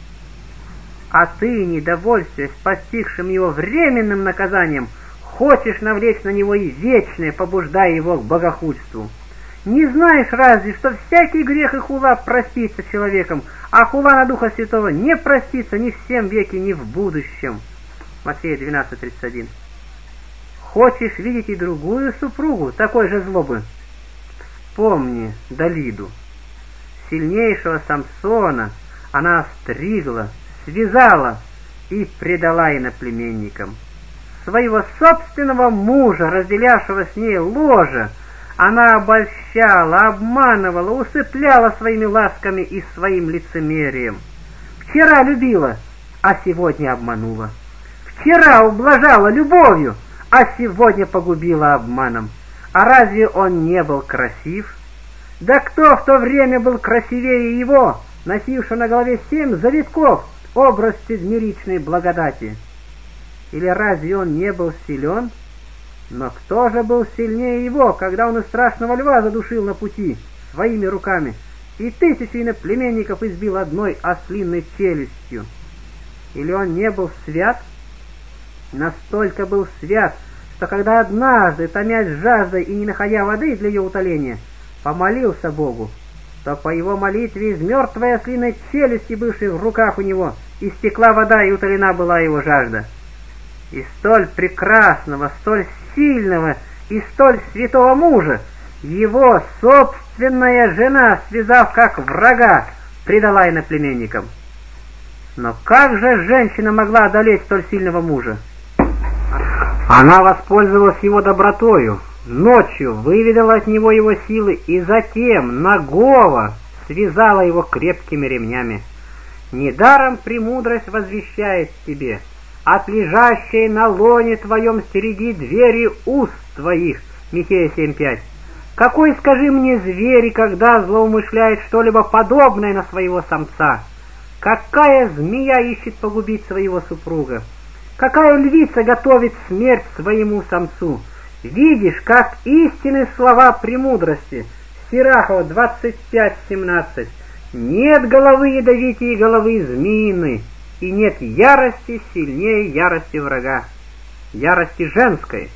А ты, недовольствуясь постигшим его временным наказанием, хочешь навлечь на него и вечное, побуждая его к богохульству. Не знаешь разве, что всякий грех и хула простится человеком, а хула на Духа Святого не простится ни в сем веке, ни в будущем. Матфея двенадцать тридцать один. Хочешь видеть и другую супругу такой же злобы? Вспомни Далиду. Сильнейшего Самсона она остригла, связала и предала иноплеменникам. Своего собственного мужа, разделявшего с ней ложе, она обольщала, обманывала, усыпляла своими ласками и своим лицемерием. Вчера любила, а сегодня обманула. Вчера ублажала любовью, а сегодня погубила обманом. А разве он не был красив? Да кто в то время был красивее его, носивший на голове семь завитков, образ седмеричной благодати? Или разве он не был силен? Но кто же был сильнее его, когда он из страшного льва задушил на пути своими руками и тысячи иноплеменников избил одной ослиной челюстью? Или он не был свят? Настолько был свят, что когда однажды, томясь жаждой и не находя воды для ее утоления, помолился Богу, то по его молитве из мертвой ослиной челюсти, бывшей в руках у него, истекла вода и утолена была его жажда. И столь прекрасного, столь сильного и столь святого мужа его собственная жена, связав как врага, предала иноплеменникам. Но как же женщина могла одолеть столь сильного мужа? Она воспользовалась его добротою, ночью выведала от него его силы и затем нагого связала его крепкими ремнями. Недаром премудрость возвещает тебе: от лежащей на лоне твоем стереги двери уст твоих. Михея семь пять. Какой, скажи мне, зверь, когда злоумышляет что-либо подобное на своего самца? Какая змея ищет погубить своего супруга? Какая львица готовит смерть своему самцу? Видишь, как истинны слова премудрости. Сирахова двадцать пять семнадцать. Нет головы ядовитее головы змеиной, и нет ярости сильнее ярости врага, ярости женской.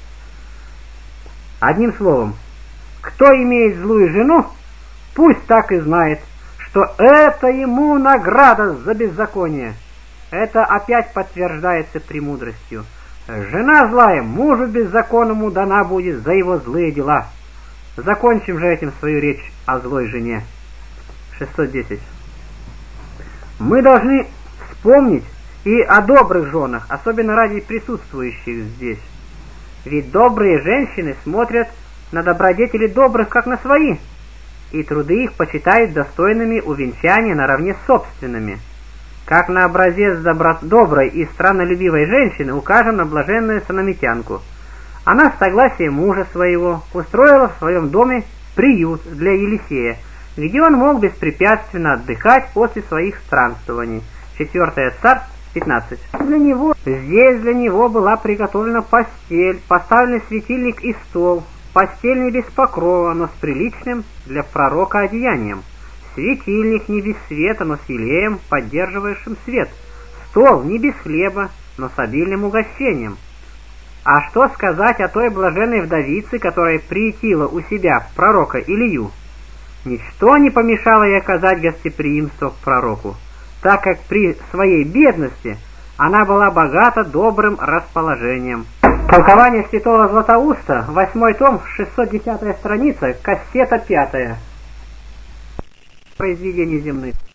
Одним словом, кто имеет злую жену, пусть так и знает, что это ему награда за беззаконие. Это опять подтверждается премудростью. Жена злая мужу беззаконному дана будет за его злые дела. Закончим же этим свою речь о злой жене. шестьсот десять. Мы должны вспомнить и о добрых женах, особенно ради присутствующих здесь. Ведь добрые женщины смотрят на добродетели добрых, как на свои, и труды их почитают достойными увенчания наравне с собственными. Как на образец добро... доброй и страннолюбивой женщины укажем на блаженную санамитянку. Она с согласия мужа своего устроила в своем доме приют для Елисея, где он мог беспрепятственно отдыхать после своих странствований. Четвертое Царств, пятнадцать. Для него, здесь для него была приготовлена постель, поставлен светильник и стол, постель не без покрова, но с приличным для пророка одеянием, светильник не без света, но с елеем, поддерживающим свет, стол не без хлеба, но с обильным угощением. А что сказать о той блаженной вдовице, которая приютила у себя пророка Илию? Ничто не помешало ей оказать гостеприимство к пророку, так как при своей бедности она была богата добрым расположением. Толкование святого Златоуста, восьмой том, шестьсот десятая страница, кассета пятая. Произведений земных.